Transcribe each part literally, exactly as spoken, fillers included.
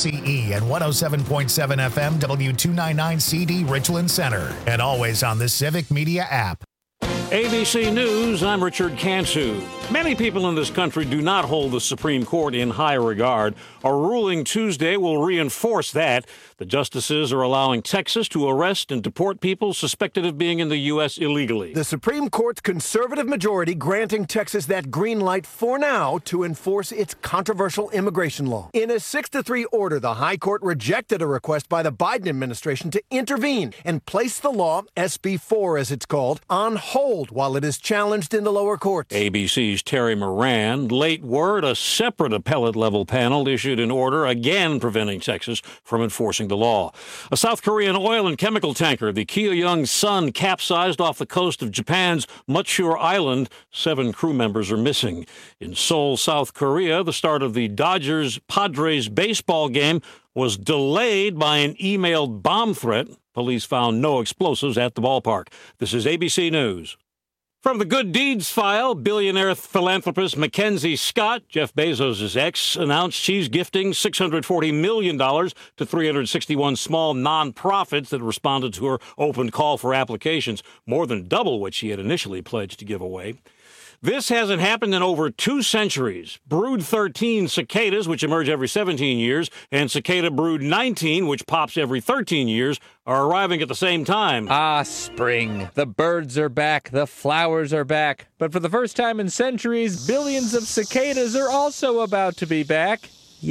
C E and one oh seven point seven F M W two ninety-nine C D Richland Center. And always on the Civic Media app. A B C News, I'm Richard Cantu. Many people in this country do not hold the Supreme Court in high regard. A ruling Tuesday will reinforce that. The justices are allowing Texas to arrest and deport people suspected of being in the U S illegally. The Supreme Court's conservative majority granting Texas that green light for now to enforce its controversial immigration law. In a six to three order, the High Court rejected a request by the Biden administration to intervene and place the law, S B four as it's called, on hold while it is challenged in the lower courts. A B C's Terry Moran. Late word, a separate appellate-level panel issued an order again preventing Texas from enforcing the law. A South Korean oil and chemical tanker, the Kyoyoung Sun, capsized off the coast of Japan's Matsue Island. Seven crew members are missing. In Seoul, South Korea, the start of the Dodgers-Padres baseball game was delayed by an emailed bomb threat. Police found no explosives at the ballpark. This is A B C News. From the Good Deeds file, billionaire philanthropist Mackenzie Scott, Jeff Bezos' ex, announced she's gifting six hundred forty million dollars to three hundred sixty-one small nonprofits that responded to her open call for applications, more than double what she had initially pledged to give away. This hasn't happened in over two centuries. Brood thirteen cicadas, which emerge every seventeen years, and cicada brood nineteen, which pops every thirteen years, are arriving at the same time. Ah, spring. The birds are back. The flowers are back. But for the first time in centuries, billions of cicadas are also about to be back.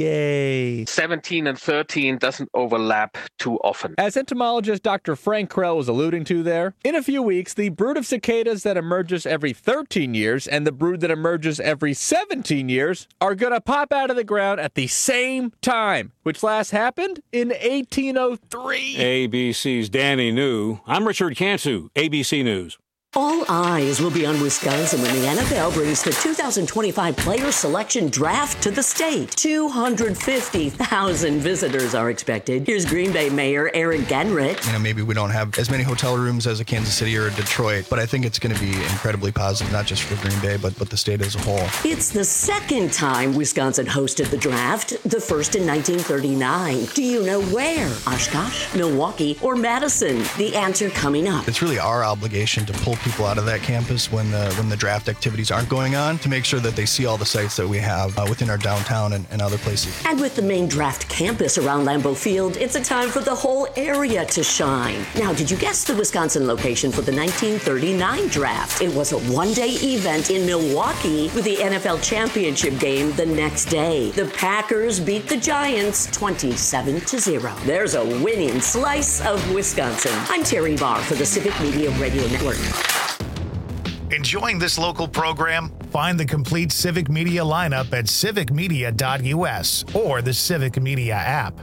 Yay. seventeen and thirteen doesn't overlap too often. As entomologist Doctor Frank Krell was alluding to there, in a few weeks, the brood of cicadas that emerges every thirteen years and the brood that emerges every seventeen years are going to pop out of the ground at the same time, which last happened in eighteen oh three. A B C's Danny New. I'm Richard Cantu, A B C News. All eyes will be on Wisconsin when the N F L brings the two thousand twenty-five player selection draft to the state. two hundred fifty thousand visitors are expected. Here's Green Bay Mayor Eric Genrich. You know, maybe we don't have as many hotel rooms as a Kansas City or a Detroit, but I think it's going to be incredibly positive, not just for Green Bay, but, but the state as a whole. It's the second time Wisconsin hosted the draft, the first in nineteen thirty-nine. Do you know where? Oshkosh, Milwaukee, or Madison? The answer coming up. It's really our obligation to pull people out of that campus when the when the draft activities aren't going on to make sure that they see all the sites that we have uh, within our downtown and, and other places. And with the main draft campus around Lambeau Field, it's a time for the whole area to shine. Now, did you guess the Wisconsin location for the nineteen thirty-nine draft? It was a one-day event in Milwaukee with the N F L championship game the next day. The Packers beat the Giants twenty-seven to zero. There's a winning slice of Wisconsin. I'm Terry Barr for the Civic Media Radio Network. Enjoying this local program? Find the complete Civic Media lineup at civic media dot U S or the Civic Media app.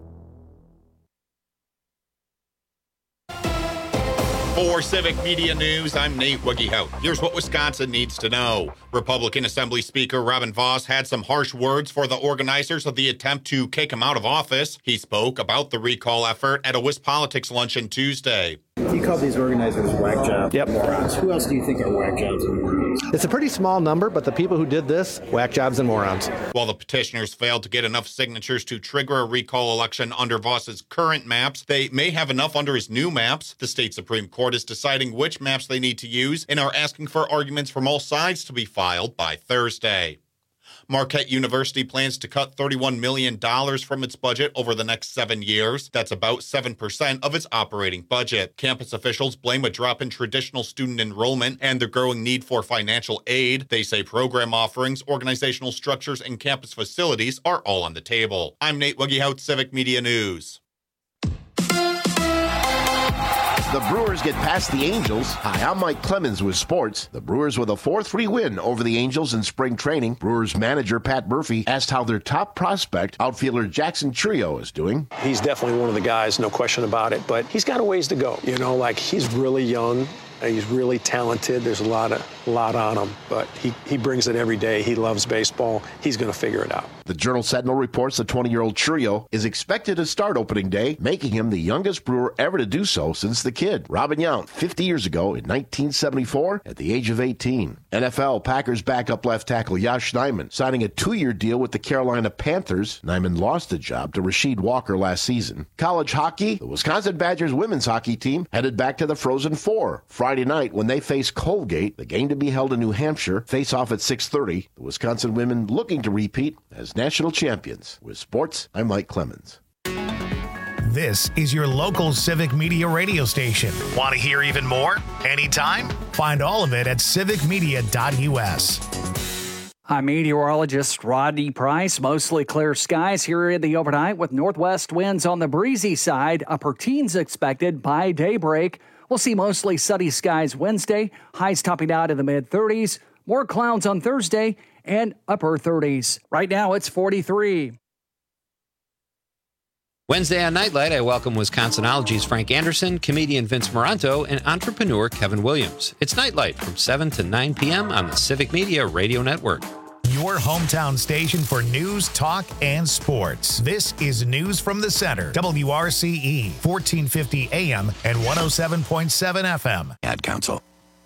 For Civic Media News, I'm Nate Wiggyhout. Here's what Wisconsin needs to know. Republican Assembly Speaker Robin Vos had some harsh words for the organizers of the attempt to kick him out of office. He spoke about the recall effort at a WisPolitics luncheon Tuesday. You called these organizers whack jobs, yep. morons. Who else do you think are whack jobs and morons? It's a pretty small number, but the people who did this, whack jobs and morons. While the petitioners failed to get enough signatures to trigger a recall election under Vos's current maps, they may have enough under his new maps. The state Supreme Court is deciding which maps they need to use and are asking for arguments from all sides to be filed by Thursday. Marquette University plans to cut thirty-one million dollars from its budget over the next seven years. That's about seven percent of its operating budget. Campus officials blame a drop in traditional student enrollment and the growing need for financial aid. They say program offerings, organizational structures, and campus facilities are all on the table. I'm Nate Wiggyhout, Civic Media News. The Brewers get past the Angels. Hi, I'm Mike Clemens with sports. The Brewers with a four three win over the Angels in spring training. Brewers manager Pat Murphy asked how their top prospect, outfielder Jackson Chourio, is doing. He's definitely one of the guys, no question about it, but he's got a ways to go. You know, like he's really young. He's really talented. There's a lot of a lot on him, but he, he brings it every day. He loves baseball. He's going to figure it out. The Journal-Sentinel reports the twenty-year-old Churio is expected to start opening day, making him the youngest Brewer ever to do so since the kid, Robin Yount, fifty years ago in nineteen seventy-four at the age of eighteen. N F L Packers backup left tackle Yosh Nijman signing a two-year deal with the Carolina Panthers. Nijman lost the job to Rasheed Walker last season. College hockey, the Wisconsin Badgers women's hockey team headed back to the Frozen Four Friday night when they face Colgate. The game to be held in New Hampshire. Face off at six thirty. The Wisconsin women looking to repeat as national champions. With sports, I'm Mike Clemens. This is your local Civic Media radio station. Want to hear even more? Anytime? Find all of it at civic media dot U S. I'm meteorologist Rodney Price. Mostly clear skies here in the overnight with northwest winds on the breezy side. Upper teens expected by daybreak. We'll see mostly sunny skies Wednesday. Highs topping out in the mid thirties. More clouds on Thursday and upper thirties. Right now it's forty-three. Wednesday on Nightlight, I welcome Wisconsinology's Frank Anderson, comedian Vince Moranto, and entrepreneur Kevin Williams. It's Nightlight from seven to nine p.m. on the Civic Media Radio Network. Your hometown station for news, talk, and sports. This is News from the Center. W R C E, fourteen fifty A M and one oh seven point seven F M. Ad Council.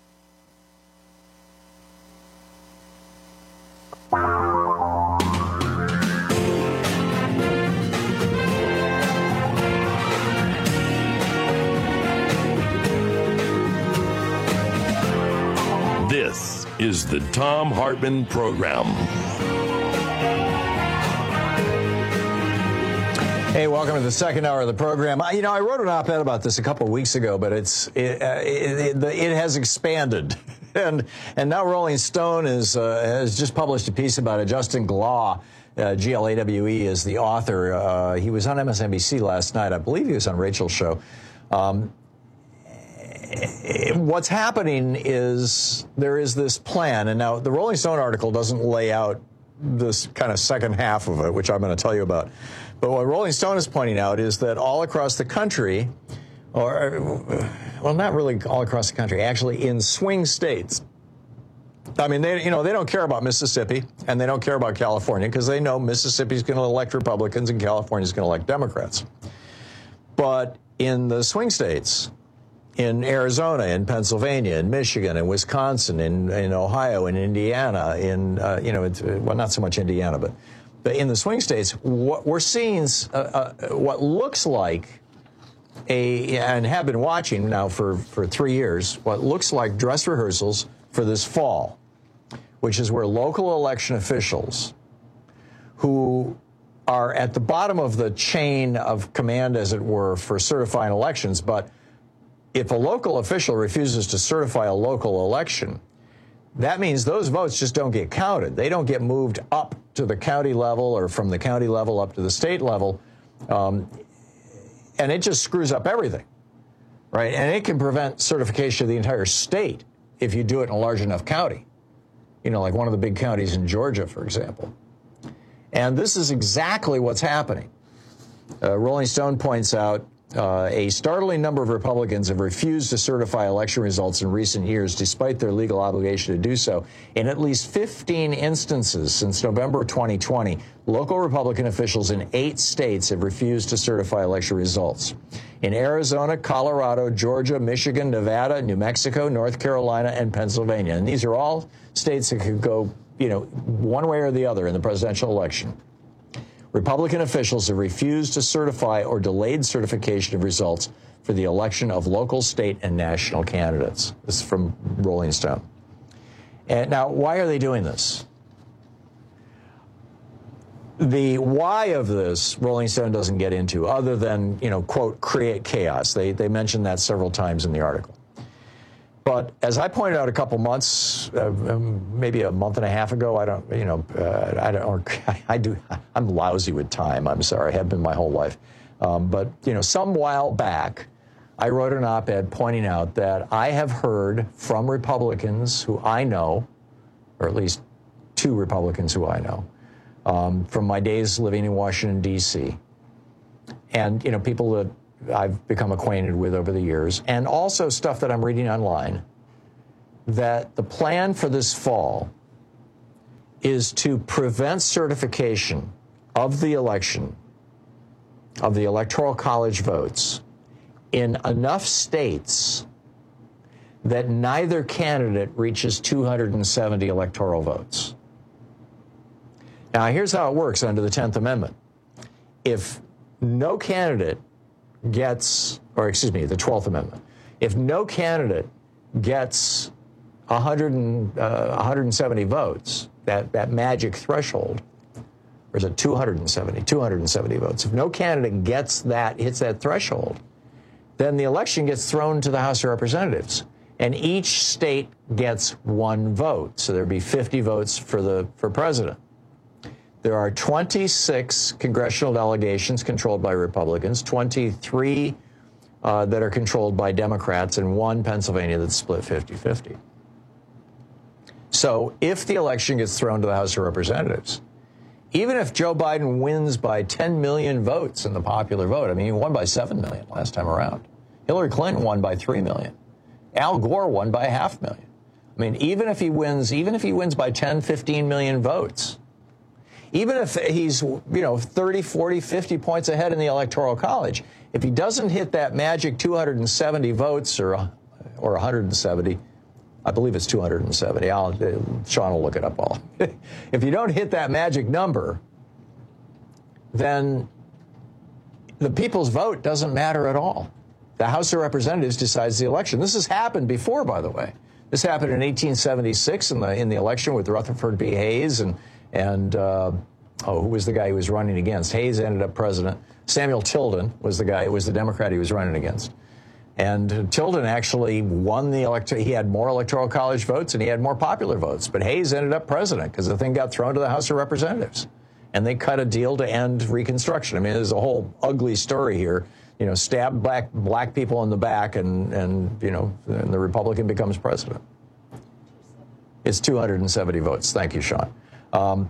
This is the Thom Hartmann Program. Hey, welcome to the second hour of the program. You know, I wrote an op-ed about this a couple of weeks ago, but it's it, uh, it, it, it has expanded, and and now Rolling Stone is uh, has just published a piece about it. Justin Glaw, uh, G L A W E, is the author. Uh, he was on M S N B C last night. I believe he was on Rachel's show. Um, What's happening is there is this plan, and now the Rolling Stone article doesn't lay out this kind of second half of it, which I'm going to tell you about. But what Rolling Stone is pointing out is that all across the country, or, well, not really all across the country, actually in swing states. I mean, they, you know, they don't care about Mississippi, and they don't care about California, because they know Mississippi's going to elect Republicans and California's going to elect Democrats. But in the swing states, in Arizona, in Pennsylvania, in Michigan, in Wisconsin, in, in Ohio, in Indiana, in, uh, you know, it's, well, not so much Indiana, but, but in the swing states, what we're seeing is uh, uh, what looks like a, and have been watching now for, for three years, what looks like dress rehearsals for this fall, which is where local election officials who are at the bottom of the chain of command, as it were, for certifying elections, but if a local official refuses to certify a local election, that means those votes just don't get counted. They don't get moved up to the county level or from the county level up to the state level. Um, and it just screws up everything, right? And it can prevent certification of the entire state if you do it in a large enough county. You know, like one of the big counties in Georgia, for example. And this is exactly what's happening. Uh, Rolling Stone points out Uh, a startling number of Republicans have refused to certify election results in recent years, despite their legal obligation to do so. In at least fifteen instances since November twenty twenty, local Republican officials in eight states have refused to certify election results. In Arizona, Colorado, Georgia, Michigan, Nevada, New Mexico, North Carolina, and Pennsylvania. And these are all states that could go, you know, one way or the other in the presidential election. Republican officials have refused to certify or delayed certification of results for the election of local, state, and national candidates. This is from Rolling Stone. And now, why are they doing this? The why of this, Rolling Stone doesn't get into, other than, you know, quote, create chaos. They, they mentioned that several times in the article. But as I pointed out a couple months, uh, maybe a month and a half ago, I don't, you know, uh, I don't, or I do, I'm lousy with time. I'm sorry, I have been my whole life. Um, but, you know, some while back, I wrote an op-ed pointing out that I have heard from Republicans who I know, or at least two Republicans who I know, um, from my days living in Washington, D C, and, you know, people that I've become acquainted with over the years, and also stuff that I'm reading online, that the plan for this fall is to prevent certification of the election, of the Electoral College votes, in enough states that neither candidate reaches two hundred seventy electoral votes. Now, here's how it works under the tenth Amendment. If no candidate gets, or excuse me, the twelfth Amendment, if no candidate gets one hundred, uh, one hundred seventy votes, that, that magic threshold, or is it two hundred seventy? two hundred seventy votes. If no candidate gets that, hits that threshold, then the election gets thrown to the House of Representatives, and each state gets one vote. So there'd be fifty votes for the for president. There are twenty-six congressional delegations controlled by Republicans, twenty-three uh, that are controlled by Democrats, and one Pennsylvania that's split fifty-fifty. So if the election gets thrown to the House of Representatives, even if Joe Biden wins by ten million votes in the popular vote, I mean, he won by seven million last time around. Hillary Clinton won by three million. Al Gore won by a half million. I mean, even if he wins, even if he wins by ten, fifteen million votes, even if he's, you know, thirty, forty, fifty points ahead in the Electoral College, if he doesn't hit that magic two hundred seventy votes or, or one hundred seventy, I believe it's two hundred seventy. I'll, Sean will look it up all. If you don't hit that magic number, then the people's vote doesn't matter at all. The House of Representatives decides the election. This has happened before, by the way. This happened in eighteen seventy-six in the in the election with Rutherford B. Hayes and and uh, oh, who was the guy he was running against? Hayes ended up president. Samuel Tilden was the guy. It was the Democrat he was running against. And Tilden actually won the electoral. He had more Electoral College votes and he had more popular votes. But Hayes ended up president because the thing got thrown to the House of Representatives. And they cut a deal to end Reconstruction. I mean, there's a whole ugly story here. You know, stab black black people in the back and, and you know, and the Republican becomes president. It's two hundred seventy votes. Thank you, Sean. Um,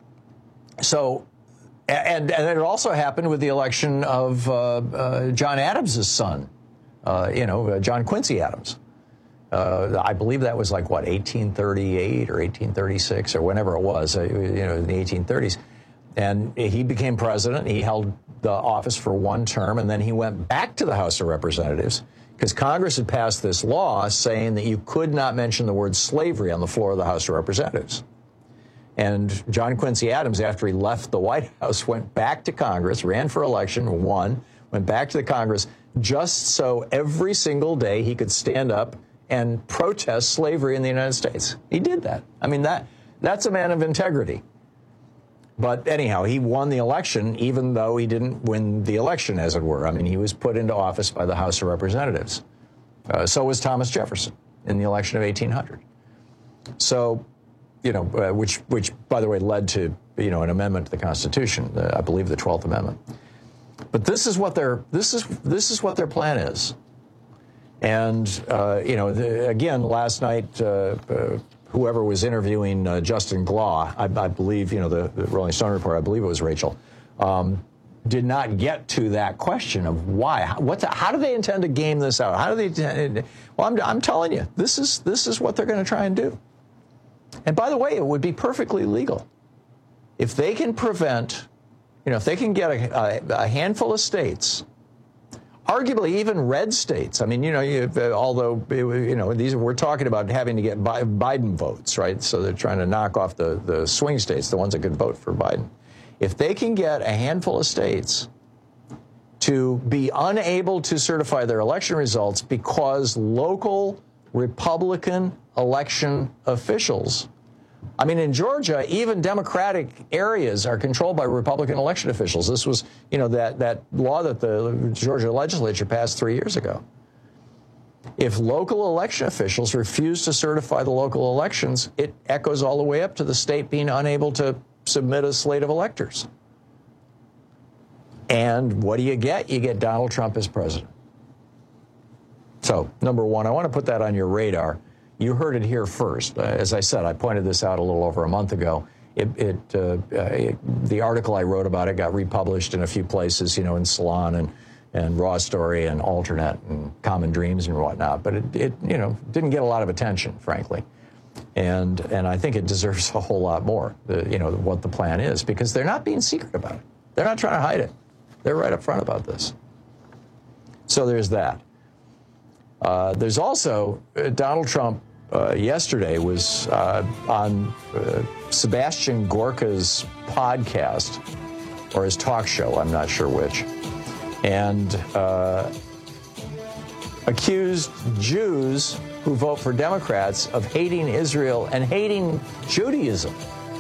so, and, and it also happened with the election of uh, uh, John Adams' son. Uh, you know, uh, John Quincy Adams. Uh, I believe that was like, what, eighteen thirty-eight or eighteen thirty-six or whenever it was, uh, you know, in the eighteen thirties. And he became president. He held the office for one term, and then he went back to the House of Representatives because Congress had passed this law saying that you could not mention the word slavery on the floor of the House of Representatives. And John Quincy Adams, after he left the White House, went back to Congress, ran for election, won, went back to the Congress, just so every single day he could stand up and protest slavery in the United States. He did that. I mean, that that's a man of integrity. But anyhow, he won the election, even though he didn't win the election, as it were. I mean, he was put into office by the House of Representatives. Uh, so was Thomas Jefferson in the election of eighteen hundred. So, you know, uh, which, which, by the way, led to, you know, an amendment to the Constitution, uh, I believe the twelfth Amendment. But this is what their this is this is what their plan is, and uh, you know, the, again, last night, uh, uh, whoever was interviewing uh, Justin Glaw, I, I believe, you know, the, the Rolling Stone report, I believe it was Rachel, um, did not get to that question of why. What? The, how do they intend to game this out? How do they? Intend, well, I'm I'm telling you, this is this is what they're going to try and do. And by the way, it would be perfectly legal if they can prevent. You know, if they can get a, a, a handful of states, arguably even red states. I mean, you know, you, although, you know, these we're talking about having to get Biden votes, right? So they're trying to knock off the, the swing states, the ones that could vote for Biden. If they can get a handful of states to be unable to certify their election results because local Republican election officials, I mean, in Georgia, even Democratic areas are controlled by Republican election officials. This was, you know, that, that law that the Georgia legislature passed three years ago. If local election officials refuse to certify the local elections, it echoes all the way up to the state being unable to submit a slate of electors. And what do you get? You get Donald Trump as president. So, number one, I want to put that on your radar. You heard it here first. Uh, as I said, I pointed this out a little over a month ago. It, it, uh, it, the article I wrote about it got republished in a few places, you know, in Salon and and Raw Story and Alternate and Common Dreams and whatnot. But it, it you know, didn't get a lot of attention, frankly. And and I think it deserves a whole lot more, the, you know, what the plan is, because they're not being secret about it. They're not trying to hide it. They're right up front about this. So there's that. Uh, there's also uh, Donald Trump uh, yesterday was uh, on uh, Sebastian Gorka's podcast, or his talk show, I'm not sure which, and uh, accused Jews who vote for Democrats of hating Israel and hating Judaism,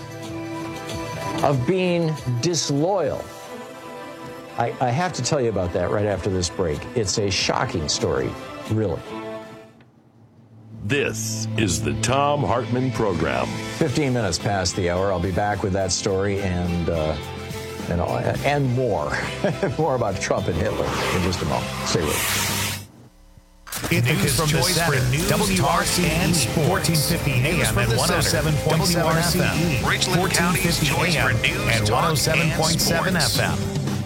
of being disloyal. I, I have to tell you about that right after this break. It's a shocking story, really. This is the Thom Hartmann Program. fifteen minutes past the hour. I'll be back with that story and uh, and, and more. More about Trump and Hitler in just a moment. Stay with us. It is from choice the for news, W R C E and sports. fourteen fifty A M and one oh seven point seven F M. Richland County's choice for news, and one oh seven point seven F M.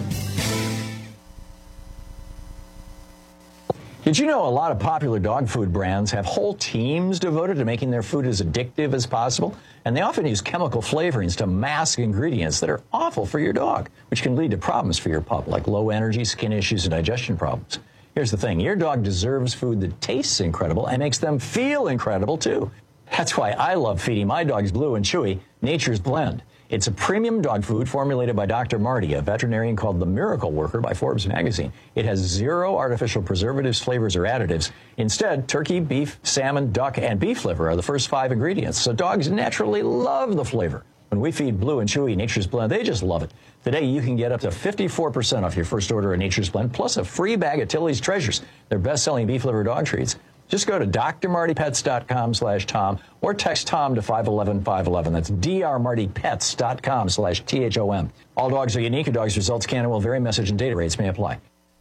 Did you know a lot of popular dog food brands have whole teams devoted to making their food as addictive as possible? And they often use chemical flavorings to mask ingredients that are awful for your dog, which can lead to problems for your pup, like low energy, skin issues, and digestion problems. Here's the thing. Your dog deserves food that tastes incredible and makes them feel incredible, too. That's why I love feeding my dogs Blue and Chewy Nature's Blend. It's a premium dog food formulated by Doctor Marty, a veterinarian called the Miracle Worker by Forbes magazine. It has zero artificial preservatives, flavors, or additives. Instead, turkey, beef, salmon, duck, and beef liver are the first five ingredients, so dogs naturally love the flavor. When we feed Blue and Chewy Nature's Blend, they just love it. Today, you can get up to fifty-four percent off your first order of Nature's Blend, plus a free bag of Tilly's Treasures, their best-selling beef liver dog treats. Just go to d r marty pets dot com slash Tom or text Tom to five one one five one one. That's d r marty pets dot com slash T H O M. All dogs are unique. A dog's results can and will vary. Message and data rates may apply.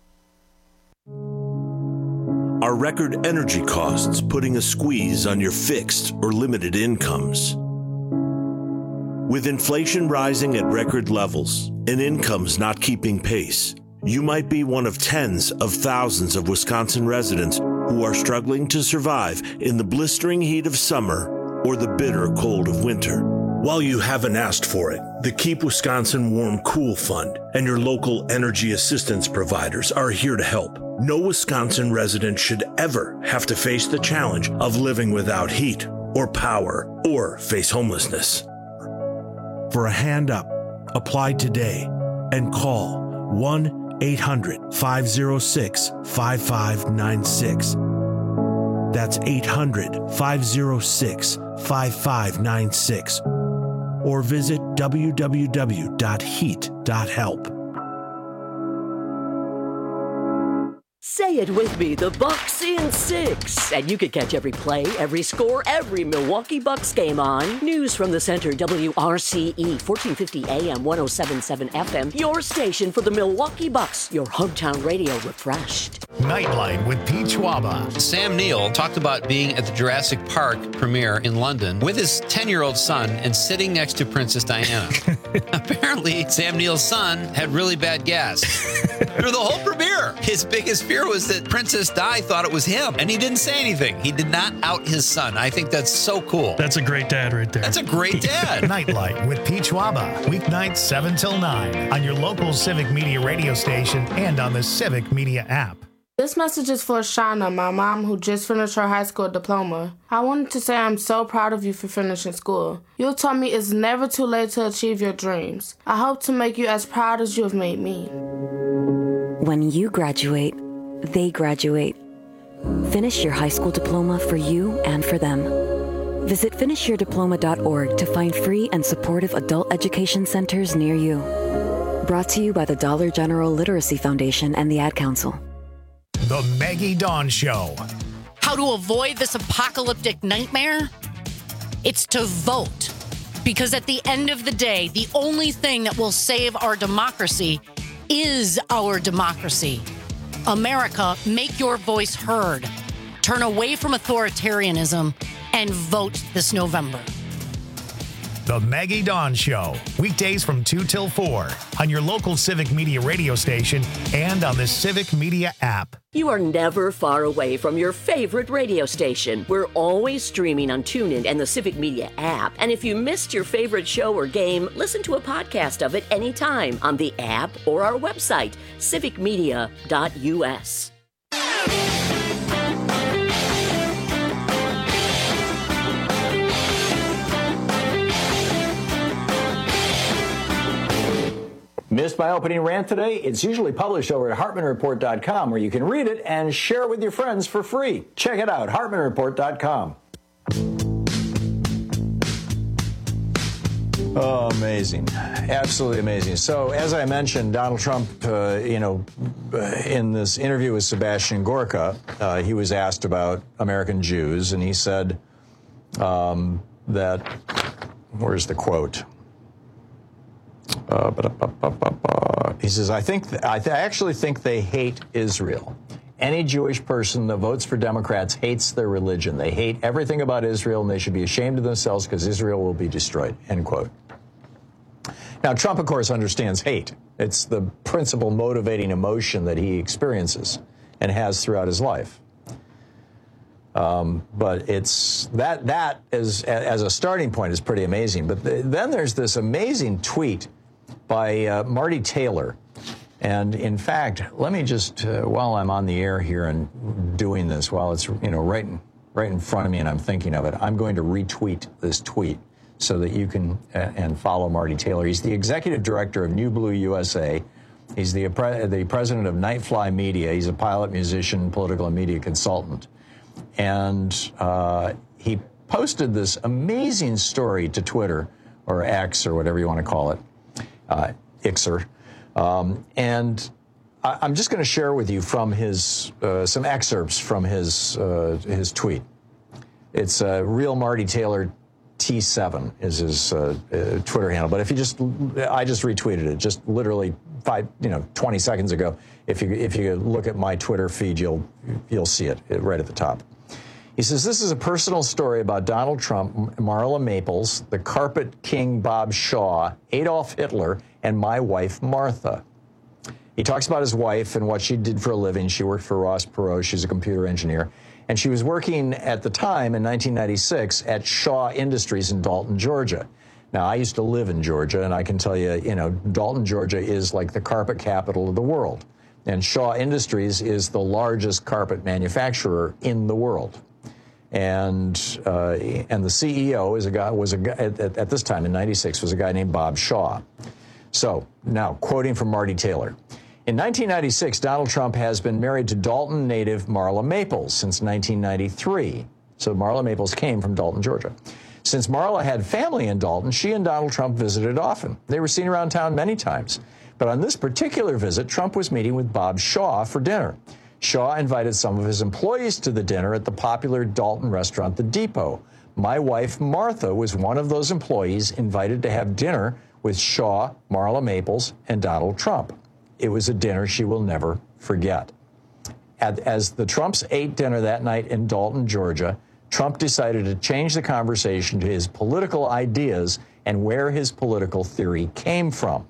Are record energy costs putting a squeeze on your fixed or limited incomes? With inflation rising at record levels and incomes not keeping pace, you might be one of tens of thousands of Wisconsin residents who are struggling to survive in the blistering heat of summer or the bitter cold of winter. While you haven't asked for it, the Keep Wisconsin Warm Cool Fund and your local energy assistance providers are here to help. No Wisconsin resident should ever have to face the challenge of living without heat or power or face homelessness. For a hand up, apply today and call one eight hundred five oh six five five nine six. That's eight hundred five oh six five five nine six. Or visit w w w dot heat dot help. Say it with me, the Bucks in six. And you can catch every play, every score, every Milwaukee Bucks game on News from the Center, W R C E, fourteen fifty A M, one oh seven point seven F M. Your station for the Milwaukee Bucks. Your hometown radio refreshed. Nightlight with Pete Schwaba. Sam Neill talked about being at the Jurassic Park premiere in London with his ten-year-old son and sitting next to Princess Diana. Apparently, Sam Neill's son had really bad gas through the whole premiere. His biggest fear was that Princess Di thought it was him, and he didn't say anything. He did not out his son. I think that's so cool. That's a great dad right there. That's a great dad. Nightlight with Pete Schwaba. Weeknights seven till nine on your local Civic Media radio station and on the Civic Media app. This message is for Shauna, my mom, who just finished her high school diploma. I wanted to say I'm so proud of you for finishing school. You told me it's never too late to achieve your dreams. I hope to make you as proud as you have made me. When you graduate, they graduate. Finish your high school diploma for you and for them. Visit finish your diploma dot org to find free and supportive adult education centers near you. Brought to you by the Dollar General Literacy Foundation and the Ad Council. The Maggie Dawn Show. How to avoid this apocalyptic nightmare? It's to vote. Because at the end of the day, the only thing that will save our democracy is our democracy. America, make your voice heard. Turn away from authoritarianism and vote this November. The Maggie Dawn Show, weekdays from two till four on your local Civic Media radio station and on the Civic Media app. You are never far away from your favorite radio station. We're always streaming on TuneIn and the Civic Media app. And if you missed your favorite show or game, listen to a podcast of it anytime on the app or our website, civic media dot u s. Missed my opening rant today? It's usually published over at hartman report dot com, where you can read it and share it with your friends for free. Check it out, hartman report dot com. Oh, amazing. Absolutely amazing. So, as I mentioned, Donald Trump, uh, you know, in this interview with Sebastian Gorka, uh, he was asked about American Jews, and he said um, that, where's the quote? Uh, ba, ba, ba, ba, ba. He says, I think th- I, th- I actually think they hate Israel. Any Jewish person that votes for Democrats hates their religion. They hate everything about Israel, and they should be ashamed of themselves because Israel will be destroyed, end quote. Now, Trump, of course, understands hate. It's the principal motivating emotion that he experiences and has throughout his life. Um, but it's that that is, as a starting point, is pretty amazing. But the, then there's this amazing tweet by uh, Marty Taylor. And in fact, let me just, uh, while I'm on the air here and doing this, while it's, you know, right in, right in front of me and I'm thinking of it, I'm going to retweet this tweet so that you can uh, and follow Marty Taylor. He's the executive director of New Blue U S A. He's the, the president of Nightfly Media. He's a pilot, musician, political and media consultant. And uh, he posted this amazing story to Twitter, or X, or whatever you want to call it, uh, Xer. Um, and I, I'm just going to share with you from his uh, some excerpts from his uh, his tweet. It's uh, Real Marty Taylor T seven is his uh, uh, Twitter handle. But if you just, I just retweeted it, just literally five, you know, twenty seconds ago. If you if you look at my Twitter feed, you'll you'll see it right at the top. He says, this is a personal story about Donald Trump, Marla Maples, the carpet king Bob Shaw, Adolf Hitler, and my wife, Martha. He talks about his wife and what she did for a living. She worked for Ross Perot. She's a computer engineer. And she was working at the time in nineteen ninety-six at Shaw Industries in Dalton, Georgia. Now, I used to live in Georgia, and I can tell you, you know, Dalton, Georgia is like the carpet capital of the world. And Shaw Industries is the largest carpet manufacturer in the world. And uh, and the C E O is a guy was a guy at, at this time in ninety-six was a guy named Bob Shaw. So now quoting from Marty Taylor, in nineteen ninety-six, Donald Trump has been married to Dalton native Marla Maples since nineteen ninety-three. So Marla Maples came from Dalton, Georgia. Since Marla had family in Dalton, she and Donald Trump visited often. They were seen around town many times. But on this particular visit, Trump was meeting with Bob Shaw for dinner. Shaw invited some of his employees to the dinner at the popular Dalton restaurant, The Depot. My wife, Martha, was one of those employees invited to have dinner with Shaw, Marla Maples, and Donald Trump. It was a dinner she will never forget. As the Trumps ate dinner that night in Dalton, Georgia, Trump decided to change the conversation to his political ideas and where his political theory came from.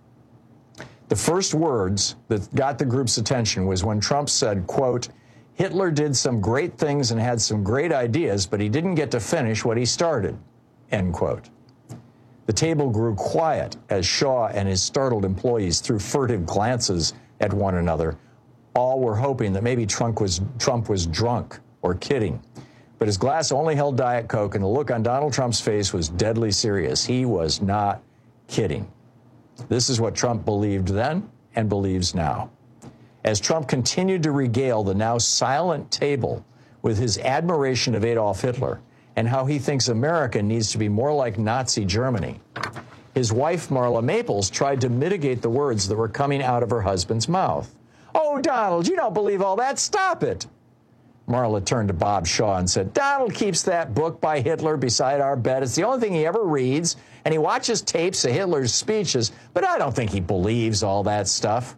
The first words that got the group's attention was when Trump said, quote, Hitler did some great things and had some great ideas, but he didn't get to finish what he started, end quote. The table grew quiet as Shaw and his startled employees threw furtive glances at one another. All were hoping that maybe Trump was, Trump was drunk or kidding. But his glass only held Diet Coke, and the look on Donald Trump's face was deadly serious. He was not kidding. This is what Trump believed then and believes now. As Trump continued to regale the now silent table with his admiration of Adolf Hitler and how he thinks America needs to be more like Nazi Germany, his wife, Marla Maples, tried to mitigate the words that were coming out of her husband's mouth. Oh, Donald, you don't believe all that. Stop it. Marla turned to Bob Shaw and said, Donald keeps that book by Hitler beside our bed. It's the only thing he ever reads, and he watches tapes of Hitler's speeches, but I don't think he believes all that stuff.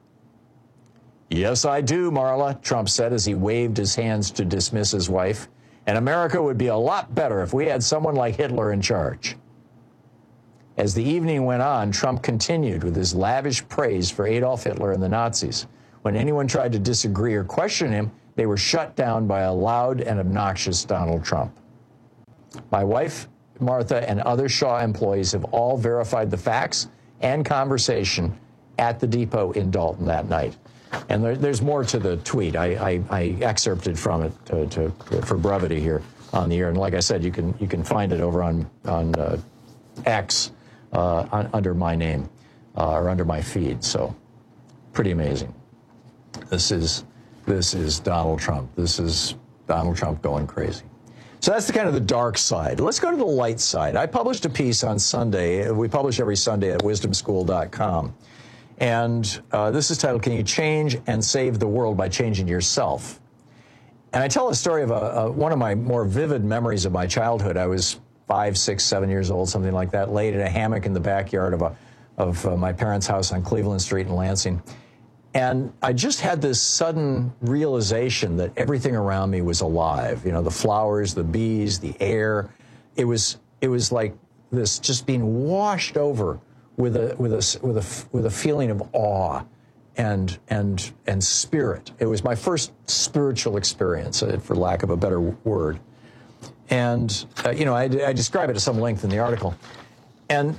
Yes, I do, Marla, Trump said as he waved his hands to dismiss his wife. And America would be a lot better if we had someone like Hitler in charge. As the evening went on, Trump continued with his lavish praise for Adolf Hitler and the Nazis. When anyone tried to disagree or question him, they were shut down by a loud and obnoxious Donald Trump. My wife, Martha, and other Shaw employees have all verified the facts and conversation at the depot in Dalton that night. And there, there's more to the tweet. I, I, I excerpted from it to, to, for brevity here on the air. And like I said, you can you can find it over on on uh, X uh, on, under my name uh, or under my feed. So pretty amazing. This is this is Donald Trump. This is Donald Trump going crazy. So that's the kind of the dark side. Let's go to the light side. I published a piece on Sunday. We publish every Sunday at wisdom school dot com. And uh, this is titled, Can You Change and Save the World by Changing Yourself? And I tell a story of a, a, one of my more vivid memories of my childhood. I was five, six, seven years old, something like that, laid in a hammock in the backyard of, a, of uh, my parents' house on Cleveland Street in Lansing. And I just had this sudden realization that everything around me was alive. You know, the flowers, the bees, the air. It was, it was like this just being washed over with a with a with a with a feeling of awe and and and spirit. It was my first spiritual experience, for lack of a better word. And uh, you know, I, I describe it at some length in the article. And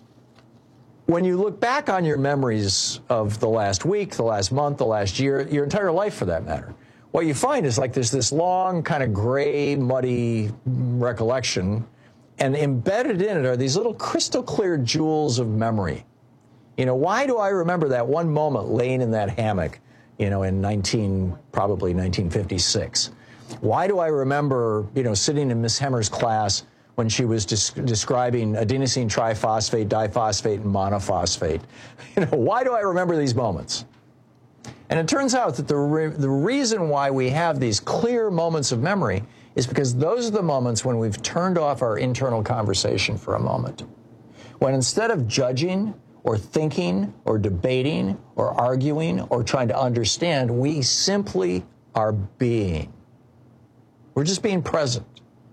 when you look back on your memories of the last week, the last month, the last year, your entire life for that matter, what you find is like there's this long, kind of gray, muddy recollection. And embedded in it are these little crystal clear jewels of memory. You know, why do I remember that one moment laying in that hammock, you know, in nineteen, probably nineteen fifty-six? Why do I remember, you know, sitting in Miss Hemmer's class when she was des- describing adenosine triphosphate, diphosphate, and monophosphate? You know, why do I remember these moments? And it turns out that the re- the reason why we have these clear moments of memory is because those are the moments when we've turned off our internal conversation for a moment. When instead of judging or thinking or debating or arguing or trying to understand, we simply are being. We're just being present.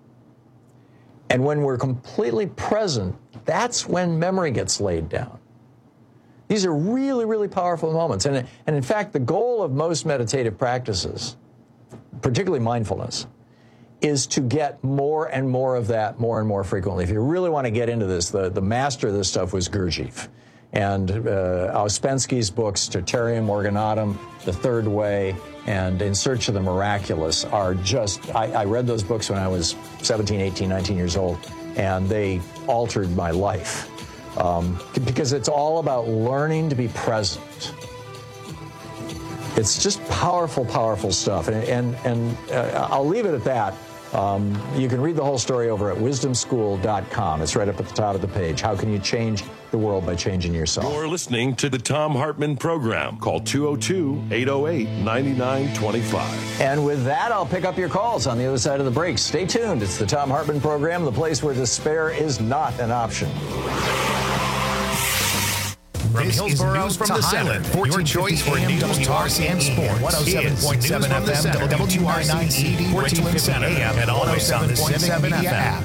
And when we're completely present, that's when memory gets laid down. These are really, really powerful moments. And, and in fact, the goal of most meditative practices, particularly mindfulness, is to get more and more of that more and more frequently. If you really want to get into this, the, the master of this stuff was Gurdjieff. And uh, Ouspensky's books, Tertium Organatum, The Third Way, and In Search of the Miraculous are just, I, I read those books when I was seventeen, eighteen, nineteen years old, and they altered my life. Um, because it's all about learning to be present. It's just powerful, powerful stuff. And, and, and uh, I'll leave it at that. Um, you can read the whole story over at wisdom school dot com. It's right up at the top of the page. How can you change the world by changing yourself? You're listening to the Thom Hartmann Program. Call two oh two, eight oh eight, nine nine two five. And with that, I'll pick up your calls on the other side of the break. Stay tuned. It's the Thom Hartmann Program, the place where despair is not an option. From this Hillsborough, from the Highland, your choice for news, talk, and sports. one oh seven point seven F M, W R nine C D, Richland Center, A M, and always on the Civic Media app.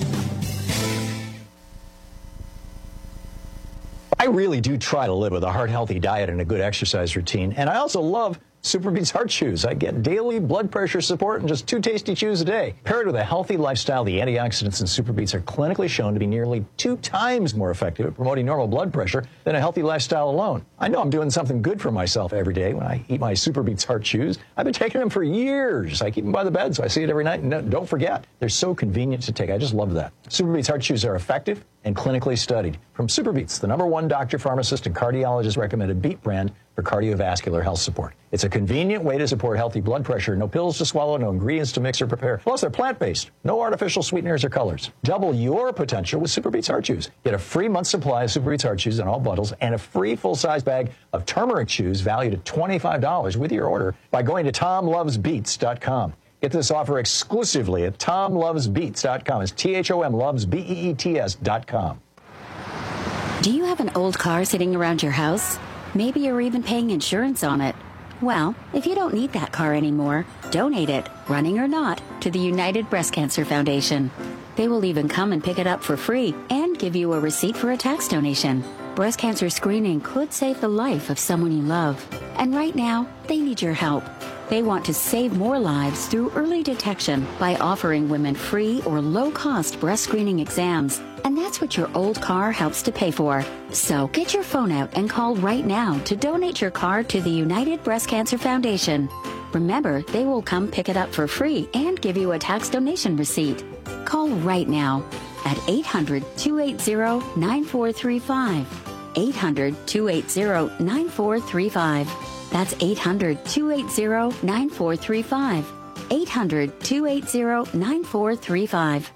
I really do try to live with a heart-healthy diet and a good exercise routine, and I also love Superbeats Heart Chews. I get daily blood pressure support in just two tasty chews a day. Paired with a healthy lifestyle, the antioxidants in Superbeats are clinically shown to be nearly two times more effective at promoting normal blood pressure than a healthy lifestyle alone. I know I'm doing something good for myself every day when I eat my Superbeats Heart Chews. I've been taking them for years. I keep them by the bed, so I see it every night. And no, don't forget, they're so convenient to take. I just love that. Superbeats Heart Chews are effective and clinically studied. From Superbeats, the number one doctor, pharmacist, and cardiologist recommended beet brand for cardiovascular health support. It's a convenient way to support healthy blood pressure. No pills to swallow, no ingredients to mix or prepare. Plus, they're plant-based. No artificial sweeteners or colors. Double your potential with Superbeats Heart Chews. Get a free month supply of Superbeats Heart Chews in all bottles and a free full-size bag of turmeric chews valued at twenty-five dollars with your order by going to tom loves beets dot com. Get this offer exclusively at tom loves beets dot com. It's T H O M loves B E E T S dot com. Do you have an old car sitting around your house? Maybe you're even paying insurance on it. Well, if you don't need that car anymore, donate it, running or not, to the United Breast Cancer Foundation. They will even come and pick it up for free and and give you a receipt for a tax donation. Breast cancer screening could save the life of someone you love. And right now, they need your help. They want to save more lives through early detection by offering women free or low-cost breast screening exams. And that's what your old car helps to pay for. So get your phone out and call right now to donate your car to the United Breast Cancer Foundation. Remember, they will come pick it up for free and give you a tax donation receipt. Call right now at eight hundred, two eight zero, nine four three five. eight hundred, two eight zero, nine four three five. That's eight hundred, two eight zero, nine four three five. eight hundred, two eight zero, nine four three five.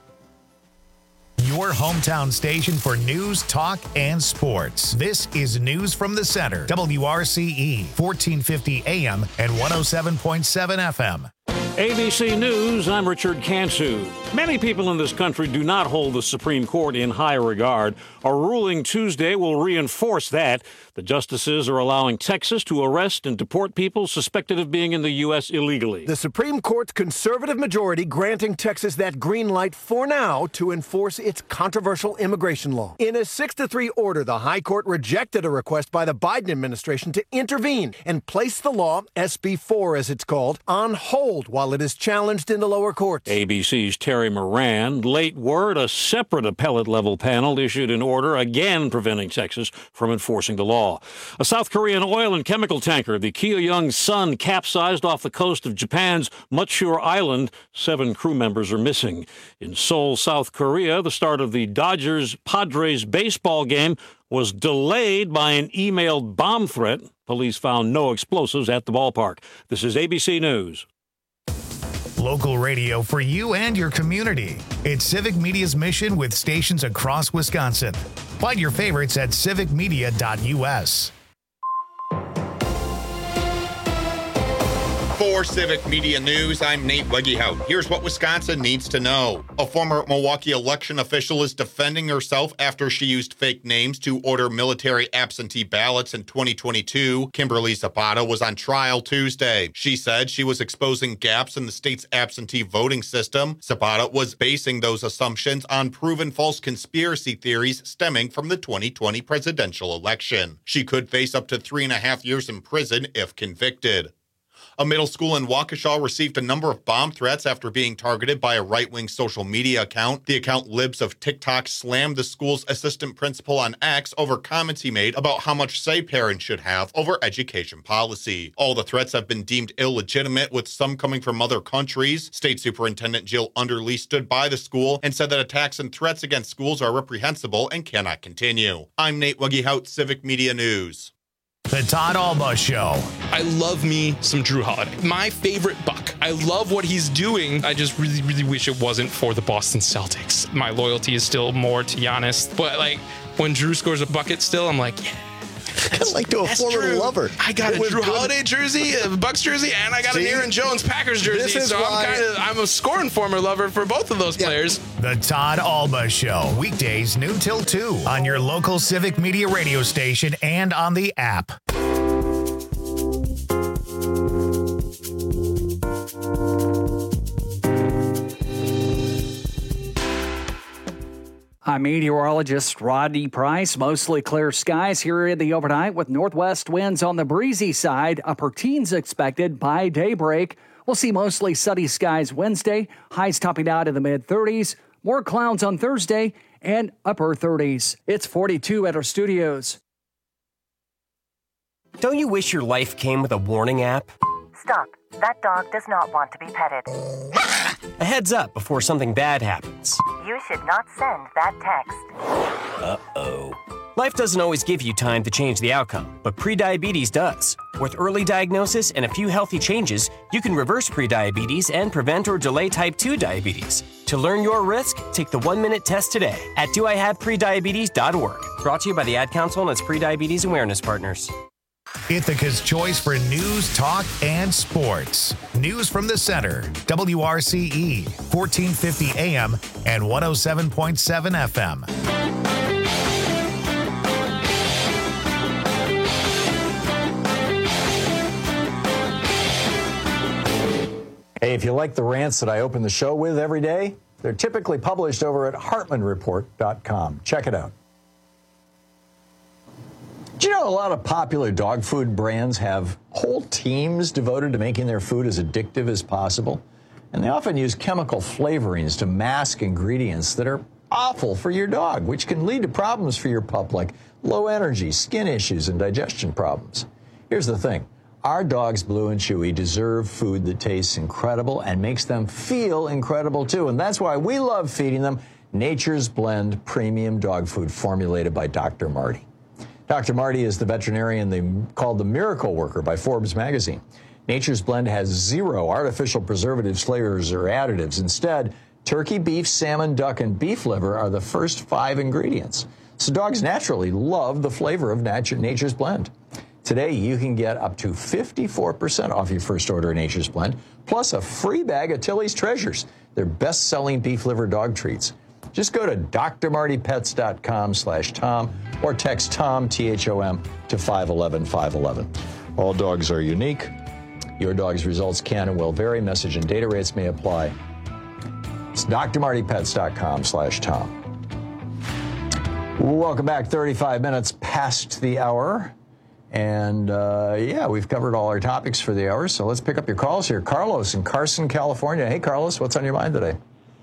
Your hometown station for news, talk, and sports. This is News from the Center. W R C E, fourteen fifty A M and one oh seven point seven F M. A B C News, I'm Richard Kansu. Many people in this country do not hold the Supreme Court in high regard. A ruling Tuesday will reinforce that. The justices are allowing Texas to arrest and deport people suspected of being in the U S illegally. The Supreme Court's conservative majority granting Texas that green light for now to enforce its controversial immigration law. In a six to three order, the High Court rejected a request by the Biden administration to intervene and place the law, S B four as it's called, on hold while it is challenged in the lower courts. A B C's Terry Moran. Late word, a separate appellate-level panel issued an order again preventing Texas from enforcing the law. A South Korean oil and chemical tanker, the Kyoyoung Sun, capsized off the coast of Japan's Mutshur Island. Seven crew members are missing. In Seoul, South Korea, the start of the Dodgers-Padres baseball game was delayed by an emailed bomb threat. Police found no explosives at the ballpark. This is A B C News. Local radio for you and your community. It's Civic Media's mission with stations across Wisconsin. Find your favorites at civic media dot U S. For Civic Media News, I'm Nate Wegehout. Here's what Wisconsin needs to know. A former Milwaukee election official is defending herself after she used fake names to order military absentee ballots in twenty twenty-two. Kimberly Zapata was on trial Tuesday. She said she was exposing gaps in the state's absentee voting system. Zapata was basing those assumptions on proven false conspiracy theories stemming from the twenty twenty presidential election. She could face up to three and a half years in prison if convicted. A middle school in Waukesha received a number of bomb threats after being targeted by a right-wing social media account. The account Libs of TikTok slammed the school's assistant principal on X over comments he made about how much say parents should have over education policy. All the threats have been deemed illegitimate, with some coming from other countries. State Superintendent Jill Underly stood by the school and said that attacks and threats against schools are reprehensible and cannot continue. I'm Nate Wegehout, Civic Media News. The Todd Alba Show. I love me some Drew Holiday. My favorite Buck. I love what he's doing. I just really, really wish it wasn't for the Boston Celtics. My loyalty is still more to Giannis. But, like, when Drew scores a bucket still, I'm like, yeah. Kind of like to a former Drew. lover. I got It a was Drew good. Holiday jersey, a Bucks jersey, and I got See? an Aaron Jones Packers jersey. This is so why- I'm kind of I'm a scoring former lover for both of those players. The Todd Alba Show. Weekdays noon till two on your local Civic Media radio station and on the app. I'm meteorologist Rodney Price. Mostly clear skies here in the overnight with northwest winds on the breezy side. Upper teens expected by daybreak. We'll see mostly sunny skies Wednesday. Highs topping out in the mid thirties. More clouds on Thursday and upper thirties. It's forty-two at our studios. Don't you wish your life came with a warning app? Stop. That dog does not want to be petted. A heads up before something bad happens. You should not send that text. Uh-oh. Life doesn't always give you time to change the outcome, but prediabetes does. With early diagnosis and a few healthy changes, you can reverse prediabetes and prevent or delay type two diabetes. To learn your risk, take the one-minute test today at do I have prediabetes dot org. Brought to you by the Ad Council and its Prediabetes Awareness Partners. Ithaca's choice for news, talk, and sports. News from the Center. W R C E, fourteen fifty A M and one oh seven point seven F M. Hey, if you like the rants that I open the show with every day, They're typically published over at hartman report dot com. Check it out. Do you know a lot of popular dog food brands have whole teams devoted to making their food as addictive as possible? And they often use chemical flavorings to mask ingredients that are awful for your dog, which can lead to problems for your pup like low energy, skin issues, and digestion problems. Here's the thing. Our dogs, Blue and Chewy, deserve food that tastes incredible and makes them feel incredible, too. And that's why we love feeding them Nature's Blend premium dog food formulated by Doctor Marty. Doctor Marty is the veterinarian they called the Miracle Worker by Forbes magazine. Nature's Blend has zero artificial preservatives, flavors, or additives. Instead, turkey, beef, salmon, duck, and beef liver are the first five ingredients. So dogs naturally love the flavor of nature, Nature's Blend. Today, you can get up to fifty-four percent off your first order of Nature's Blend, plus a free bag of Tilly's Treasures, their best-selling beef liver dog treats. Just go to d r marty pets dot com slash Tom or text Tom, T H O M, to five one one, five one one. All dogs are unique. Your dog's results can and will vary. Message and data rates may apply. It's d r marty pets dot com slash Tom. Welcome back. thirty-five minutes past the hour. And, uh, yeah, we've covered all our topics for the hour, so let's pick up your calls here. Carlos in Carson, California. Hey, Carlos, what's on your mind today?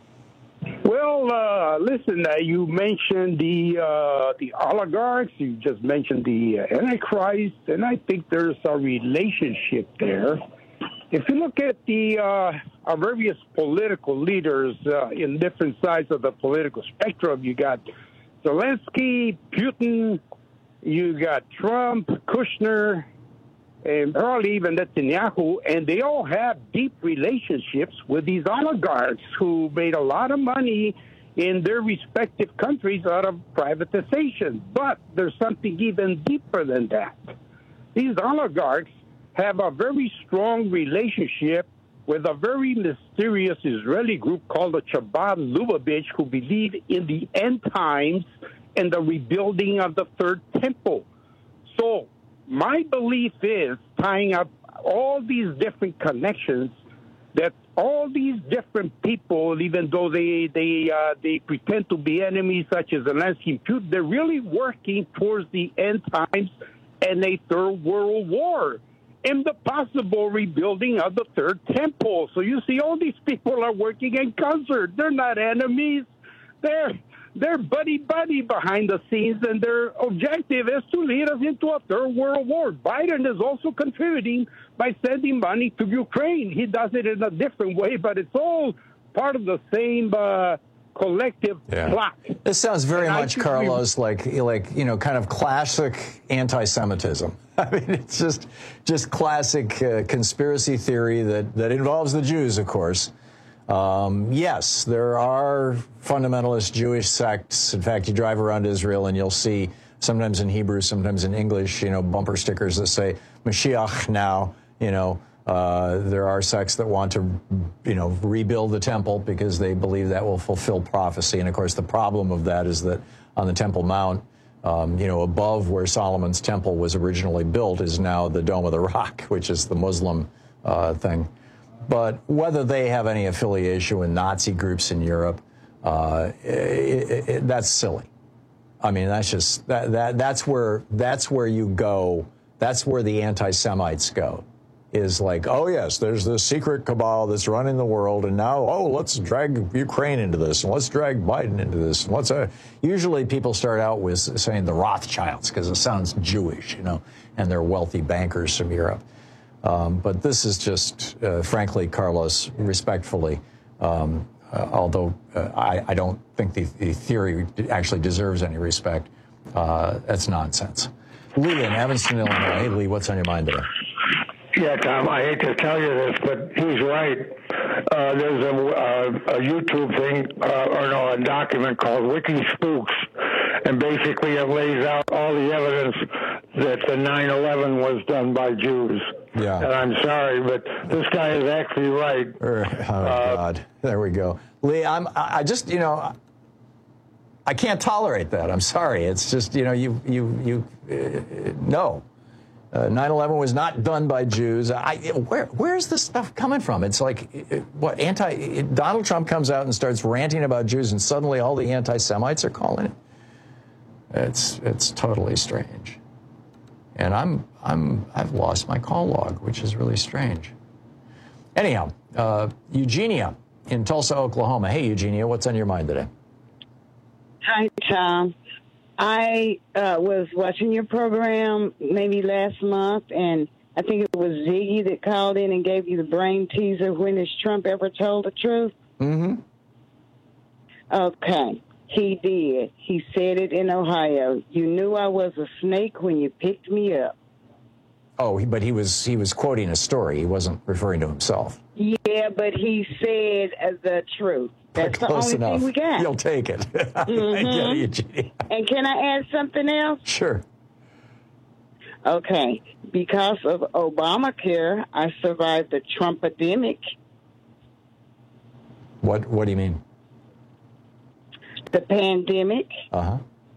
Well, uh, listen, uh, you mentioned the uh, the oligarchs. You just mentioned the uh, Antichrist, and I think there's a relationship there. If you look at the uh, our various political leaders uh, in different sides of the political spectrum, you got Zelensky, Putin, you got Trump, Kushner, and probably even Netanyahu, and they all have deep relationships with these oligarchs who made a lot of money in their respective countries out of privatization. But there's something even deeper than that. These oligarchs have a very strong relationship with a very mysterious Israeli group called the Chabad Lubavitch, who believe in the end times and the rebuilding of the third temple. So my belief is, tying up all these different connections, that all these different people, even though they they uh, they pretend to be enemies such as Zelensky and Putin, they're really working towards the end times and a third world war and the possible rebuilding of the third temple. So you see, all these people are working in concert. They're not enemies. They're They're buddy-buddy behind the scenes, and their objective is to lead us into a third world war. Biden is also contributing by sending money to Ukraine. He does it in a different way, but it's all part of the same uh, collective yeah. plot. This sounds very and much, Carlos, we... like, like, you know, kind of classic anti-Semitism. I mean, it's just just classic uh, conspiracy theory that, that involves the Jews, of course. Um, yes, there are fundamentalist Jewish sects. In fact, you drive around Israel and you'll see, sometimes in Hebrew, sometimes in English, you know, bumper stickers that say Mashiach now. You know, uh, there are sects that want to, you know, rebuild the temple because they believe that will fulfill prophecy. And of course, the problem of that is that on the Temple Mount, um, you know, above where Solomon's temple was originally built is now the Dome of the Rock, which is the Muslim uh, thing. But whether they have any affiliation with Nazi groups in Europe, uh, it, it, that's silly. I mean, that's just that, that that's where that's where you go. That's where the anti-Semites go. Is like, oh yes, there's this secret cabal that's running the world, and now oh let's drag Ukraine into this, and let's drag Biden into this, and let's. Uh, usually people start out with saying the Rothschilds because it sounds Jewish, you know, and they're wealthy bankers from Europe. Um, but this is just, uh, frankly, Carlos, respectfully, um, uh, although uh, I, I don't think the, the theory actually deserves any respect, uh, that's nonsense. Lee in Evanston, Illinois. Hey, Lee, what's on your mind today? Yeah, Tom, I hate to tell you this, but he's right. Uh, there's a, uh, a YouTube thing, uh, or no, a document called Wiki Spooks, and basically it lays out all the evidence that the nine eleven was done by Jews. Yeah. And I'm sorry, but this guy is actually right. Oh, uh, God. There we go. Lee, I'm, I just, you know, I can't tolerate that. I'm sorry. It's just, you know, you, you, you, uh, no. Uh, nine eleven was not done by Jews. I, where where's this stuff coming from? It's like, what, anti, Donald Trump comes out and starts ranting about Jews, and suddenly all the anti-Semites are calling it. It's it's totally strange. And I'm I'm I've lost my call log, which is really strange. Anyhow, uh, Eugenia in Tulsa, Oklahoma. Hey, Eugenia, what's on your mind today? Hi, Tom. I uh, was watching your program maybe last month, and I think it was Ziggy that called in and gave you the brain teaser, when has Trump ever told the truth? Mm-hmm. Okay, he did. He said it in Ohio. You knew I was a snake when you picked me up. Oh, but he was he was quoting a story. He wasn't referring to himself. Yeah, but he said uh, the truth. That's the Close only enough. thing we got. You'll take it. Mm-hmm. I get it, Eugenia. And can I add something else? Sure. Okay. Because of Obamacare, I survived the Trump-ademic. What What do you mean? The pandemic. Uh-huh.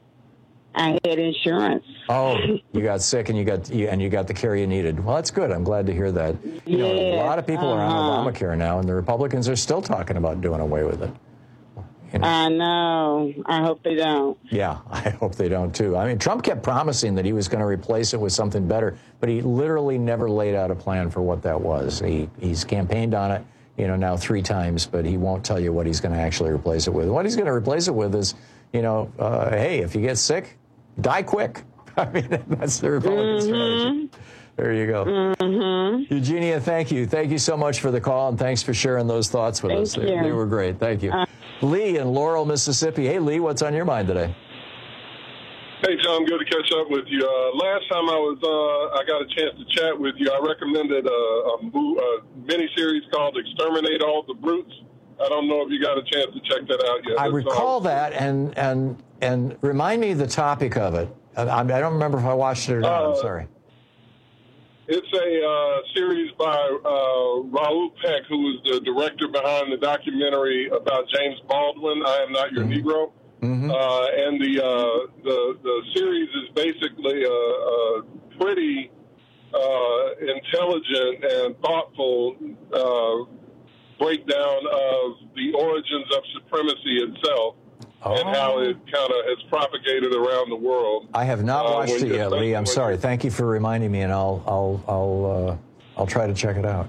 I had insurance. Oh, you got sick and you got you, and you got the care you needed. Well, that's good. I'm glad to hear that. You know, a lot of people uh-huh. are on Obamacare now, and the Republicans are still talking about doing away with it. You know? I know. I hope they don't. Yeah, I hope they don't, too. I mean, Trump kept promising that he was going to replace it with something better, but he literally never laid out a plan for what that was. He He's campaigned on it, you know, now three times, but he won't tell you what he's going to actually replace it with. What he's going to replace it with is, you know, uh, hey, if you get sick, die quick. I mean, that's the Republican mm-hmm. strategy. There you go. Mm-hmm. Eugenia, thank you. Thank you so much for the call, and thanks for sharing those thoughts with thank us. They, you. they were great. Thank you. Uh, Lee in Laurel, Mississippi. Hey, Lee, what's on your mind today? Hey, Tom, good to catch up with you. Uh, last time I was, uh, I got a chance to chat with you. I recommended a, a, a mini-series called Exterminate All the Brutes. I don't know if you got a chance to check that out yet. I That's recall all. that, and and and remind me the topic of it. I, I don't remember if I watched it or not. Uh, I'm sorry. It's a uh, series by uh, Raoul Peck, who was the director behind the documentary about James Baldwin, I Am Not Your mm-hmm. Negro. Mm-hmm. Uh, and the, uh, the the series is basically a, a pretty uh, intelligent and thoughtful uh, breakdown of the origins of supremacy itself. Oh. And how it kind of has propagated around the world. I have not watched uh, it yet, Lee. I'm sorry. Thank you for reminding me, and I'll I'll I'll uh, I'll try to check it out.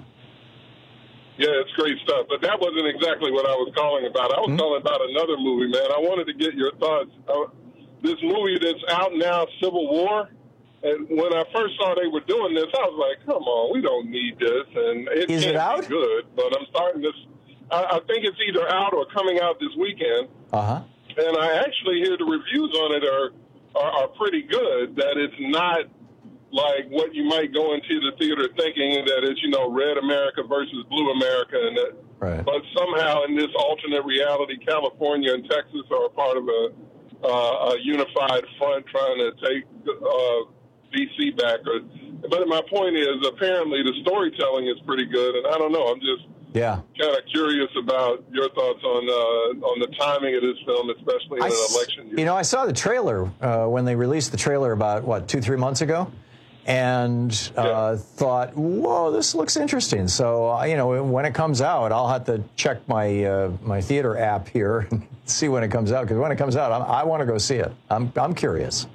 Yeah, it's great stuff. But that wasn't exactly what I was calling about. I was mm-hmm. calling about another movie, man. I wanted to get your thoughts. Uh, this movie that's out now, Civil War. And when I first saw they were doing this, I was like, "Come on, we don't need this." And it is can't it out? Be good. But I'm starting this. I, I think it's either out or coming out this weekend. Uh huh. And I actually hear the reviews on it are, are are pretty good, that it's not like what you might go into the theater thinking that it's, you know, red America versus blue America. And that, right. But somehow in this alternate reality, California and Texas are a part of a, uh, a unified front trying to take uh, D C back. But my point is, apparently the storytelling is pretty good. And I don't know, I'm just... Yeah, kind of curious about your thoughts on uh, on the timing of this film, especially in I, an election year. You know, I saw the trailer uh, when they released the trailer about, what, two, three months ago, and uh, yeah. thought, whoa, this looks interesting. So, uh, you know, when it comes out, I'll have to check my uh, my theater app here and see when it comes out, because when it comes out, I'm, I want to go see it. I'm I'm curious.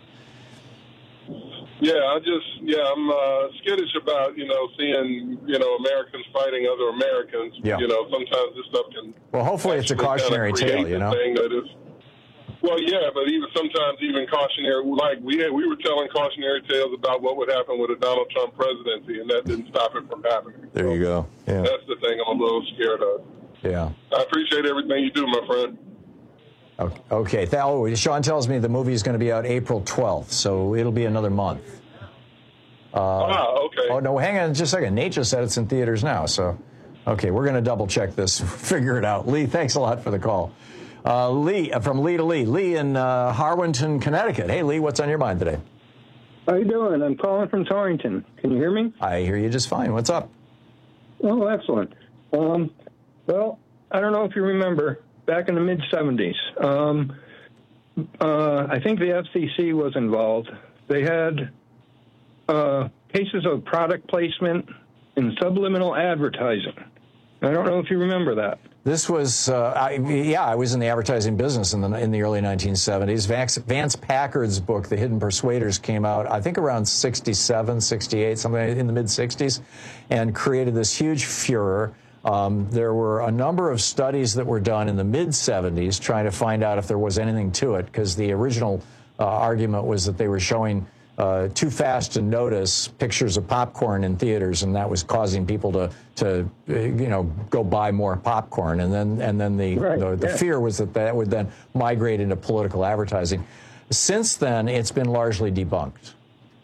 Yeah, I just, yeah, I'm uh, skittish about, you know, seeing, you know, Americans fighting other Americans. Yeah. You know, sometimes this stuff can... Well, hopefully it's a cautionary kind of tale, you know? That is, well, yeah, but even sometimes even cautionary, like we had, we were telling cautionary tales about what would happen with a Donald Trump presidency, and that didn't stop it from happening. There so you go. Yeah. That's the thing I'm a little scared of. Yeah. I appreciate everything you do, my friend. Okay. Oh, Sean tells me the movie is going to be out April twelfth, so it'll be another month. Uh, ah, okay. Oh, no, hang on just a second. Nate just said it's in theaters now, so, okay, we're going to double check this, figure it out. Lee, thanks a lot for the call. Uh, Lee, from Lee to Lee. Lee in uh, Harwinton, Connecticut. Hey, Lee, what's on your mind today? How you doing? I'm calling from Torrington. Can you hear me? I hear you just fine. What's up? Oh, excellent. Um, well, I don't know if you remember, back in the mid seventies, um, uh, I think the F C C was involved. They had uh, cases of product placement and subliminal advertising. I don't know if you remember that. This was, uh, I, yeah, I was in the advertising business in the in the early nineteen seventies. Vance, Vance Packard's book, The Hidden Persuaders, came out, I think, around sixty-seven, sixty-eight, something in the mid-sixties, and created this huge furor. Um, there were a number of studies that were done in the mid-seventies trying to find out if there was anything to it, because the original uh, argument was that they were showing Uh, too fast to notice pictures of popcorn in theaters, and that was causing people to, to uh, you know, go buy more popcorn. And then, and then the right, the, the yeah. fear was that that would then migrate into political advertising. Since then, it's been largely debunked.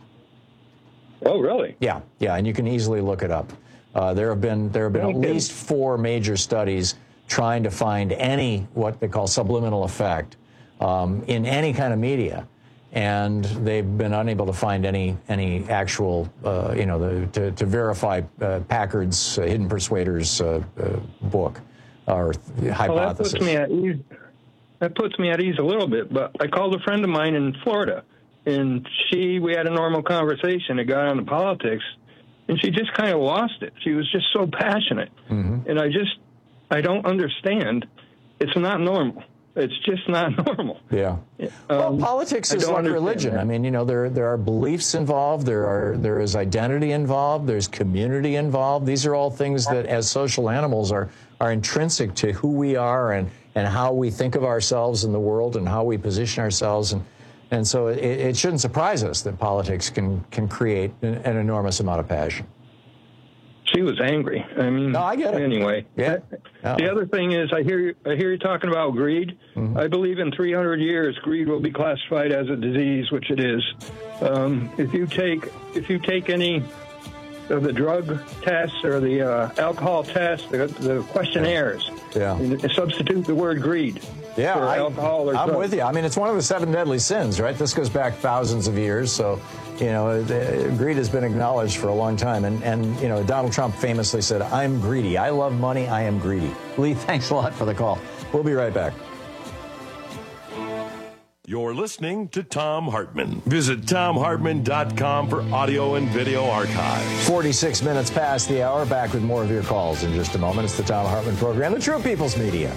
Oh, really? Yeah, yeah, and you can easily look it up. Uh, there have been there have been Okay. at least four major studies trying to find any what they call subliminal effect um, in any kind of media. And they've been unable to find any any actual, uh, you know, the, to, to verify uh, Packard's uh, Hidden Persuaders uh, uh, book or th- hypothesis. Well, that puts me at ease. That puts me at ease a little bit. But I called a friend of mine in Florida, and she we had a normal conversation. It got on to politics, and she just kind of lost it. She was just so passionate, mm-hmm. and I just I don't understand. It's not normal. It's just not normal. Yeah. Well, Um, politics I is don't like understand religion. that. I mean, you know, there there are beliefs involved. There are there is identity involved. There's community involved. These are all things that, as social animals, are are intrinsic to who we are and and how we think of ourselves in the world and how we position ourselves. And and so it, it shouldn't surprise us that politics can can create an, an enormous amount of passion. She was angry. I mean, no, I get it. Anyway, yeah. Oh. The other thing is, I hear you, I hear you talking about greed. Mm-hmm. I believe in three hundred years, greed will be classified as a disease, which it is. Um, if you take if you take any of the drug tests or the uh, alcohol tests, the, the questionnaires, yeah, and substitute the word greed. Yeah, for I, alcohol or I'm drugs. with you. I mean, it's one of the seven deadly sins, right? This goes back thousands of years, so, you know, uh, greed has been acknowledged for a long time. And, and, you know, Donald Trump famously said, I'm greedy. I love money. I am greedy. Lee, thanks a lot for the call. We'll be right back. You're listening to Thom Hartmann. Visit Thom Hartmann dot com for audio and video archives. forty-six minutes past the hour. Back with more of your calls in just a moment. It's the Thom Hartmann Program, the True People's Media.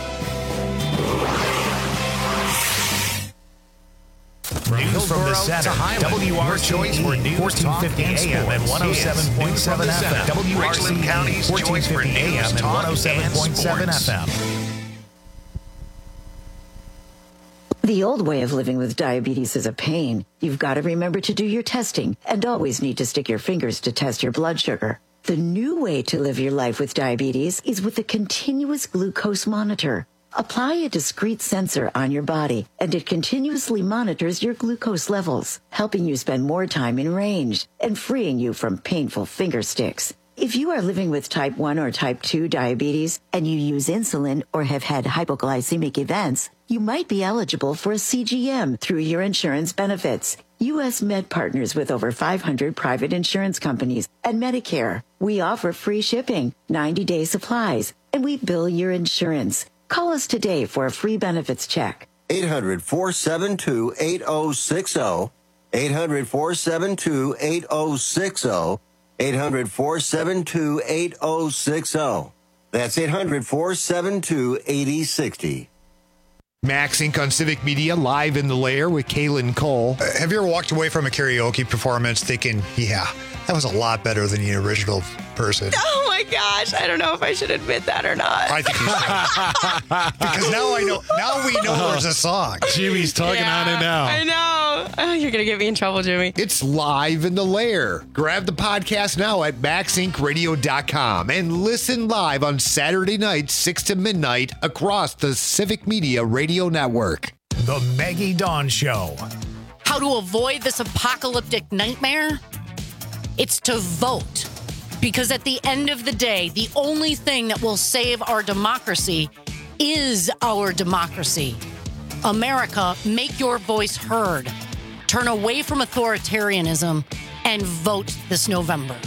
News from the Center. W R C E, fourteen fifty A M and one oh seven point seven F M. W R C E, fourteen fifty A M and one oh seven point seven F M. The old way of living with diabetes is a pain. You've got to remember to do your testing and always need to stick your fingers to test your blood sugar. The new way to live your life with diabetes is with a continuous glucose monitor. Apply a discrete sensor on your body, and it continuously monitors your glucose levels, helping you spend more time in range and freeing you from painful finger sticks. If you are living with type one or type two diabetes and you use insulin or have had hypoglycemic events, you might be eligible for a C G M through your insurance benefits. U S Med partners with over five hundred private insurance companies and Medicare. We offer free shipping, ninety-day supplies, and we bill your insurance. Call us today for a free benefits check. eight hundred, four seven two, eight oh six oh. eight hundred, four seven two, eight oh six oh. eight hundred, four seven two, eight oh six oh. That's eight hundred, four seven two, eight oh six oh. Max Incorporated on Civic Media, live in the lair with Kaylin Cole. Uh, have you ever walked away from a karaoke performance thinking, yeah, that was a lot better than the original person? Oh my gosh, I don't know if I should admit that or not. I think you should. Because now I know, now we know there's a song. Jimmy's talking Yeah, on it now. I know. Oh, you're going to get me in trouble, Jimmy. It's live in the lair. Grab the podcast now at max inc radio dot com and listen live on Saturday nights, six to midnight, across the Civic Media Radio Network. The Maggie Dawn Show. How to avoid this apocalyptic nightmare? It's to vote. Because at the end of the day, the only thing that will save our democracy is our democracy. America, make your voice heard. Turn away from authoritarianism and vote this November.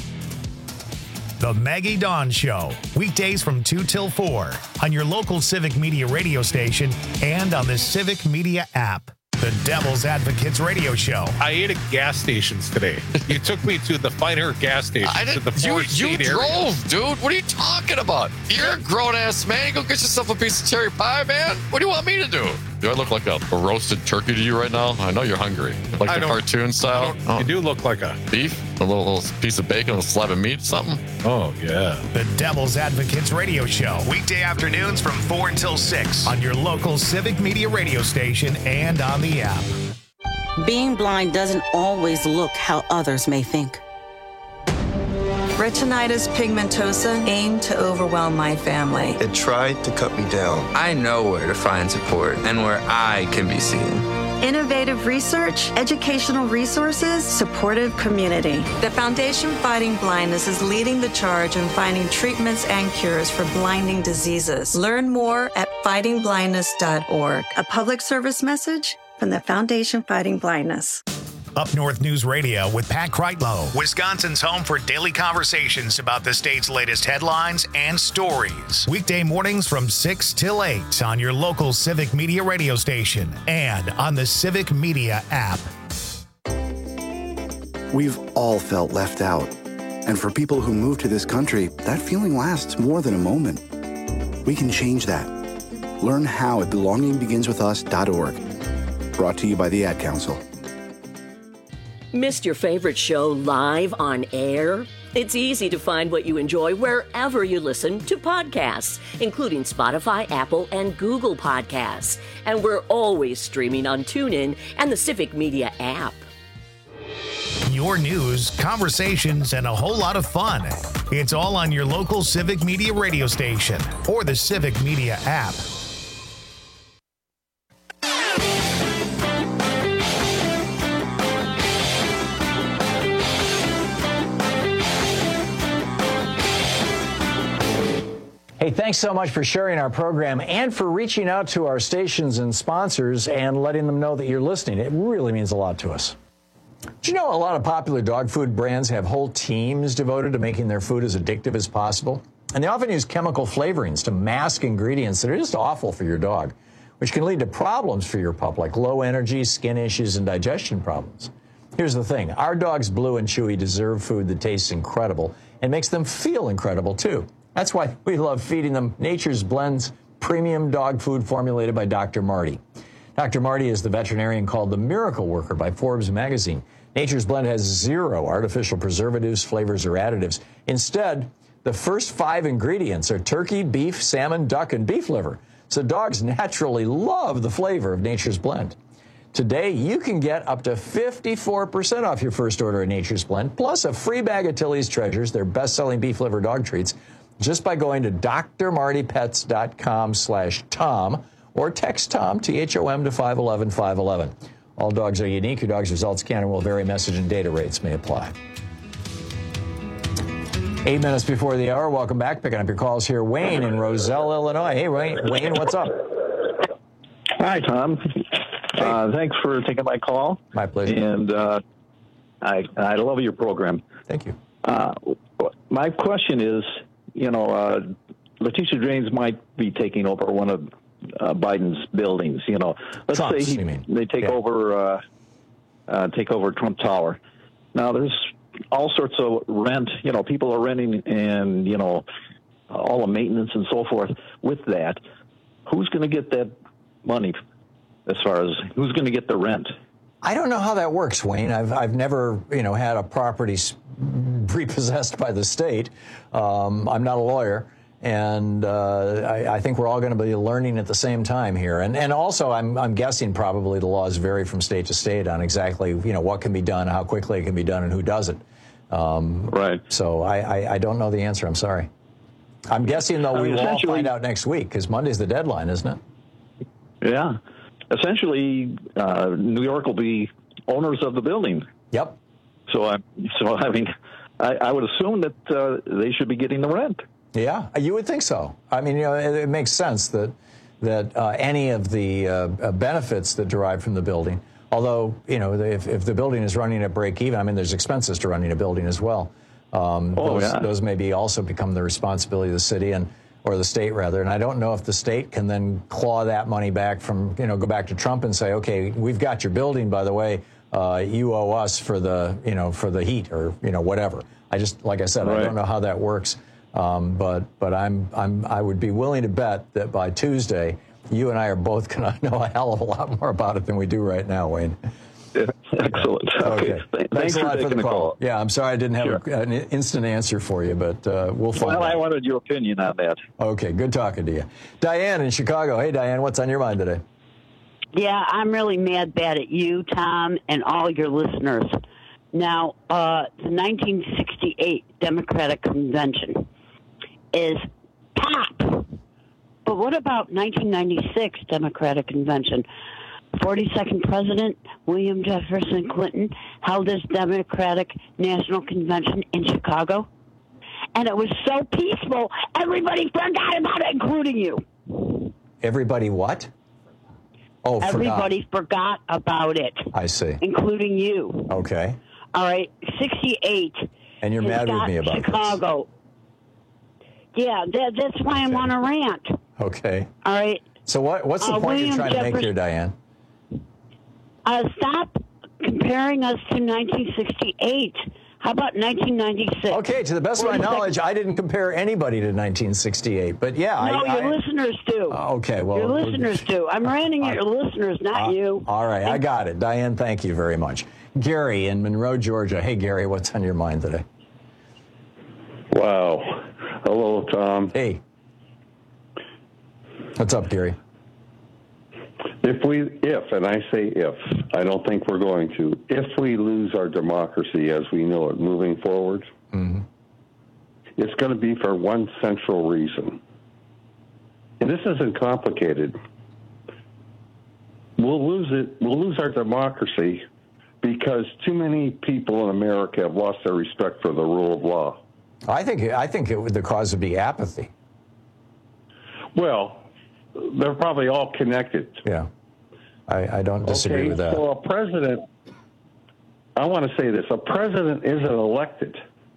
The Maggie Dawn Show. Weekdays from two till four on your local Civic Media radio station and on the Civic Media app. The Devil's Advocates Radio Show. I ate at gas stations today. You took me to the finer gas station. I to didn't. the You, Forest you State drove, area. dude. What are you talking about? You're a grown ass man. You go get yourself a piece of cherry pie, man. What do you want me to do? Do I look like a, a roasted turkey to you right now? I know you're hungry. Like I the don't- cartoon style. You do look like a beef, a little, little piece of bacon, a slab of meat, something. Oh yeah. The Devil's Advocates Radio Show. Weekday afternoons from four until six on your local Civic Media radio station and on the app. Being blind doesn't always look how others may think. Retinitis pigmentosa aimed to overwhelm my family. It tried to cut me down. I know where to find support and where I can be seen. Innovative research, educational resources, supportive community. The Foundation Fighting Blindness is leading the charge in finding treatments and cures for blinding diseases. Learn more at fighting blindness dot org. A public service message from the Foundation Fighting Blindness. Up North News Radio with Pat Kreitlow, Wisconsin's home for daily conversations about the state's latest headlines and stories. Weekday mornings from six till eight on your local Civic Media radio station and on the Civic Media app. We've all felt left out. And for people who move to this country, that feeling lasts more than a moment. We can change that. Learn how at belonging begins with us dot org. Brought to you by the Ad Council. Missed your favorite show live on air? It's easy to find what you enjoy wherever you listen to podcasts, including Spotify, Apple, and Google Podcasts. And we're always streaming on TuneIn and the Civic Media app. Your news, conversations, and a whole lot of fun. It's all on your local Civic Media radio station or the Civic Media app. Hey, thanks so much for sharing our program and for reaching out to our stations and sponsors and letting them know that you're listening. It really means a lot to us. Do you know a lot of popular dog food brands have whole teams devoted to making their food as addictive as possible? And they often use chemical flavorings to mask ingredients that are just awful for your dog, which can lead to problems for your pup like low energy, skin issues, and digestion problems. Here's the thing. Our dogs, Blue and Chewy, deserve food that tastes incredible and makes them feel incredible, too. That's why we love feeding them Nature's Blends premium dog food formulated by Doctor Marty. Doctor Marty is the veterinarian called the Miracle Worker by Forbes magazine. Nature's Blend has zero artificial preservatives, flavors, or additives. Instead, the first five ingredients are turkey, beef, salmon, duck, and beef liver. So dogs naturally love the flavor of Nature's Blend. Today, you can get up to fifty-four percent off your first order of Nature's Blend, plus a free bag of Tilly's Treasures, their best-selling beef liver dog treats, just by going to d r marty pets dot com slash Tom or text Tom, T H O M, to five one one, five one one. All dogs are unique. Your dog's results can and will vary. Message and data rates may apply. Eight minutes before the hour. Welcome back. Picking up your calls here. Wayne in Roselle, Illinois. Hey, Wayne, Wayne, what's up? Hi, Tom. Uh, thanks for taking my call. My pleasure. And uh, I, I love your program. Thank you. Uh, my question is, you know, uh, Letitia James might be taking over one of uh, Biden's buildings. You know, let's Trump's, say he, you mean. they take Yeah. over uh, uh, take over Trump Tower. Now, there's all sorts of rent. You know, people are renting, and you know, all the maintenance and so forth. With that, who's going to get that money? As far as who's going to get the rent? I don't know how that works, Wayne. I've I've never, you know, had a property s- repossessed by the state. Um, I'm not a lawyer, and uh, I, I think we're all going to be learning at the same time here. And and also, I'm I'm guessing probably the laws vary from state to state on exactly, you know, what can be done, how quickly it can be done, and who doesn't. Um, right. So I, I I don't know the answer. I'm sorry. I'm guessing though I we mean, will all essentially- find out next week because Monday's the deadline, isn't it? Yeah. Essentially, uh, New York will be owners of the building. Yep. So I, so I mean, I, I would assume that uh, they should be getting the rent. Yeah, you would think so. I mean, you know, it, it makes sense that that uh, any of the uh, uh, benefits that derive from the building, although, you know, if, if the building is running at break even, I mean, there's expenses to running a building as well. Um, Oh, those, yeah. those maybe also become the responsibility of the city. And or the state rather, and I don't know if the state can then claw that money back from, you know, go back to Trump and say, okay, we've got your building, by the way, uh, you owe us for the, you know, for the heat or, you know, whatever. I just, like I said, right. I don't know how that works, um, but but I'm I'm I would be willing to bet that by Tuesday, you and I are both going to know a hell of a lot more about it than we do right now, Wayne. Excellent. Okay. Okay. Thanks, Thanks a for lot taking for the the call. call. Yeah, I'm sorry I didn't have Sure. a, an instant answer for you, but uh, we'll find Well, out. I wanted your opinion on that. Okay, good talking to you. Diane in Chicago. Hey, Diane, what's on your mind today? Yeah, I'm really mad bad at you, Tom, and all your listeners. Now, uh, the nineteen sixty-eight Democratic Convention is top. But what about nineteen ninety-six Democratic Convention? forty-second President William Jefferson Clinton held his Democratic National Convention in Chicago. And it was so peaceful, everybody forgot about it, including you. Everybody what? Oh, Everybody forgot, forgot about it. I see. Including you. Okay. All right, sixty-eight. And you're mad with me about Chicago. This. Yeah, that, that's why I'm on a rant. Okay. All right. So what? What's the uh, point William you're trying Jefferson, to make here, Diane? Uh, stop comparing us to nineteen sixty-eight. How about nineteen ninety-six? Okay, to the best of my knowledge, I didn't compare anybody to nineteen sixty-eight. But yeah, no, I, your I, listeners do. Uh, okay, well, your listeners do. I'm ranting at your listeners, not uh, you. All right, I got it, Diane. Thank you very much. Gary in Monroe, Georgia. Hey, Gary, what's on your mind today? Wow. Hello, Tom. Hey. What's up, Gary? If we, if, and I say if, I don't think we're going to, if we lose our democracy as we know it moving forward, mm-hmm. it's going to be for one central reason. And this isn't complicated. We'll lose it, we'll lose our democracy because too many people in America have lost their respect for the rule of law. I think, I think it would, the cause would be apathy. Well, they're probably all connected. Yeah. I, I don't disagree okay, with that. So a president, I want to say this, a president isn't elected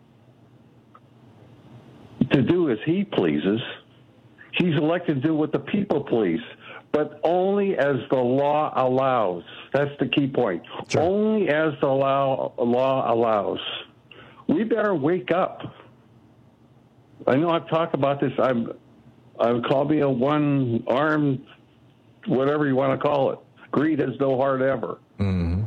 to do as he pleases. He's elected to do what the people please, but only as the law allows. That's the key point. Sure. Only as the law, law allows. We better wake up. I know I've talked about this. I'm, I would call me a one-armed, whatever you want to call it. Greed has no heart ever. Mm-hmm.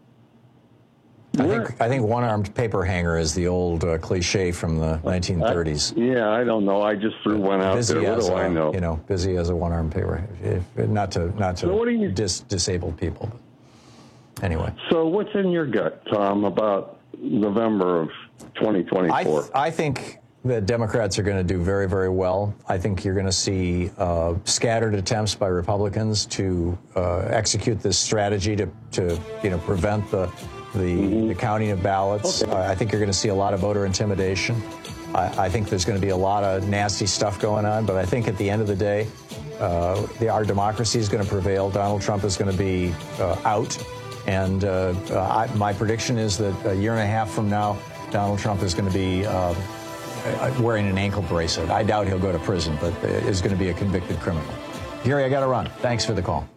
I think I think one-armed paper hanger is the old uh, cliche from the nineteen thirties. I, yeah, I don't know. I just threw one out busy there. What as do a, I know? You know, busy as a one-armed paper. If, if, not to not to so what do you, dis, disabled people. But anyway. So what's in your gut, Tom, about November of twenty twenty-four? I, th- I think the Democrats are going to do very, very well. I think you're going to see uh, scattered attempts by Republicans to uh, execute this strategy to, to you know, prevent the the, mm-hmm. the counting of ballots. Okay. Uh, I think you're going to see a lot of voter intimidation. I, I think there's going to be a lot of nasty stuff going on. But I think at the end of the day, uh, the, our democracy is going to prevail. Donald Trump is going to be uh, out. And uh, uh, I, my prediction is that a year and a half from now, Donald Trump is going to be uh, wearing an ankle bracelet. I doubt he'll go to prison, but is going to be a convicted criminal. Gary, I got to run. Thanks for the call.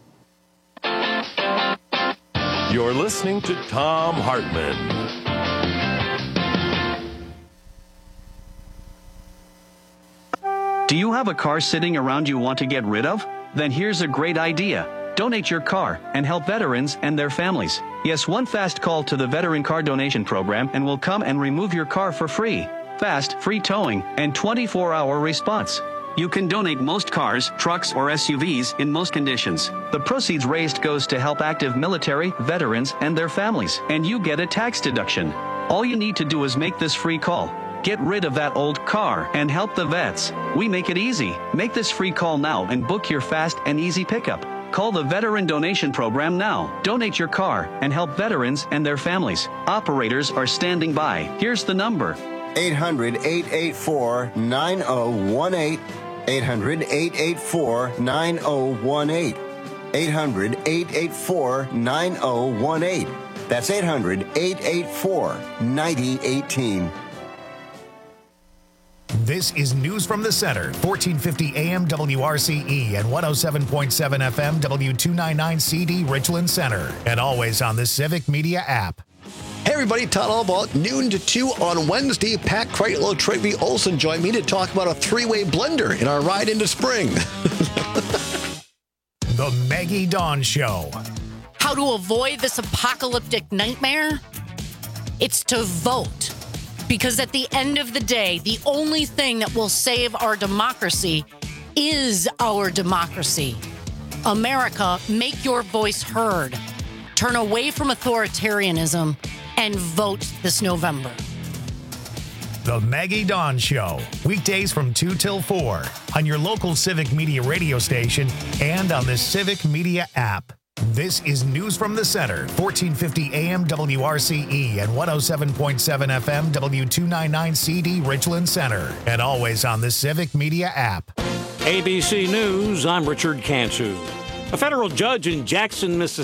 You're listening to Tom Hartman. Do you have a car sitting around you want to get rid of? Then here's a great idea. Donate your car and help veterans and their families. Yes, one fast call to the Veteran Car Donation Program and we'll come and remove your car for free. Fast, free towing, and twenty-four hour response. You can donate most cars, trucks, or S U Vs in most conditions. The proceeds raised goes to help active military, veterans, and their families, and you get a tax deduction. All you need to do is make this free call. Get rid of that old car and help the vets. We make it easy. Make this free call now and book your fast and easy pickup. Call the Veteran Donation Program now. Donate your car and help veterans and their families. Operators are standing by. Here's the number. eight hundred, eight eight four, nine oh one eight. eight hundred, eight eight four, nine oh one eight. eight hundred, eight eight four, nine oh one eight. That's eight hundred, eight eight four, nine oh one eight. This is News from the Center, fourteen fifty A M W R C E and one oh seven point seven F M W two ninety-nine C D Richland Center. And always on the Civic Media app. Hey everybody, Todd Allbaugh, noon to two on Wednesday. Pat Kreitlow, Troy V. Olson joined me to talk about a three-way blender in our ride into spring. The Maggie Dawn Show. How to avoid this apocalyptic nightmare? It's to vote. Because at the end of the day, the only thing that will save our democracy is our democracy. America, make your voice heard. Turn away from authoritarianism and vote this November. The Maggie Dawn Show, weekdays from two till four on your local Civic Media radio station and on the Civic Media app. This is News from the Center, fourteen fifty A M W R C E and one oh seven point seven F M W two ninety-nine C D Richland Center. And always on the Civic Media app. A B C News, I'm Richard Cantu. A federal judge in Jackson, Mississippi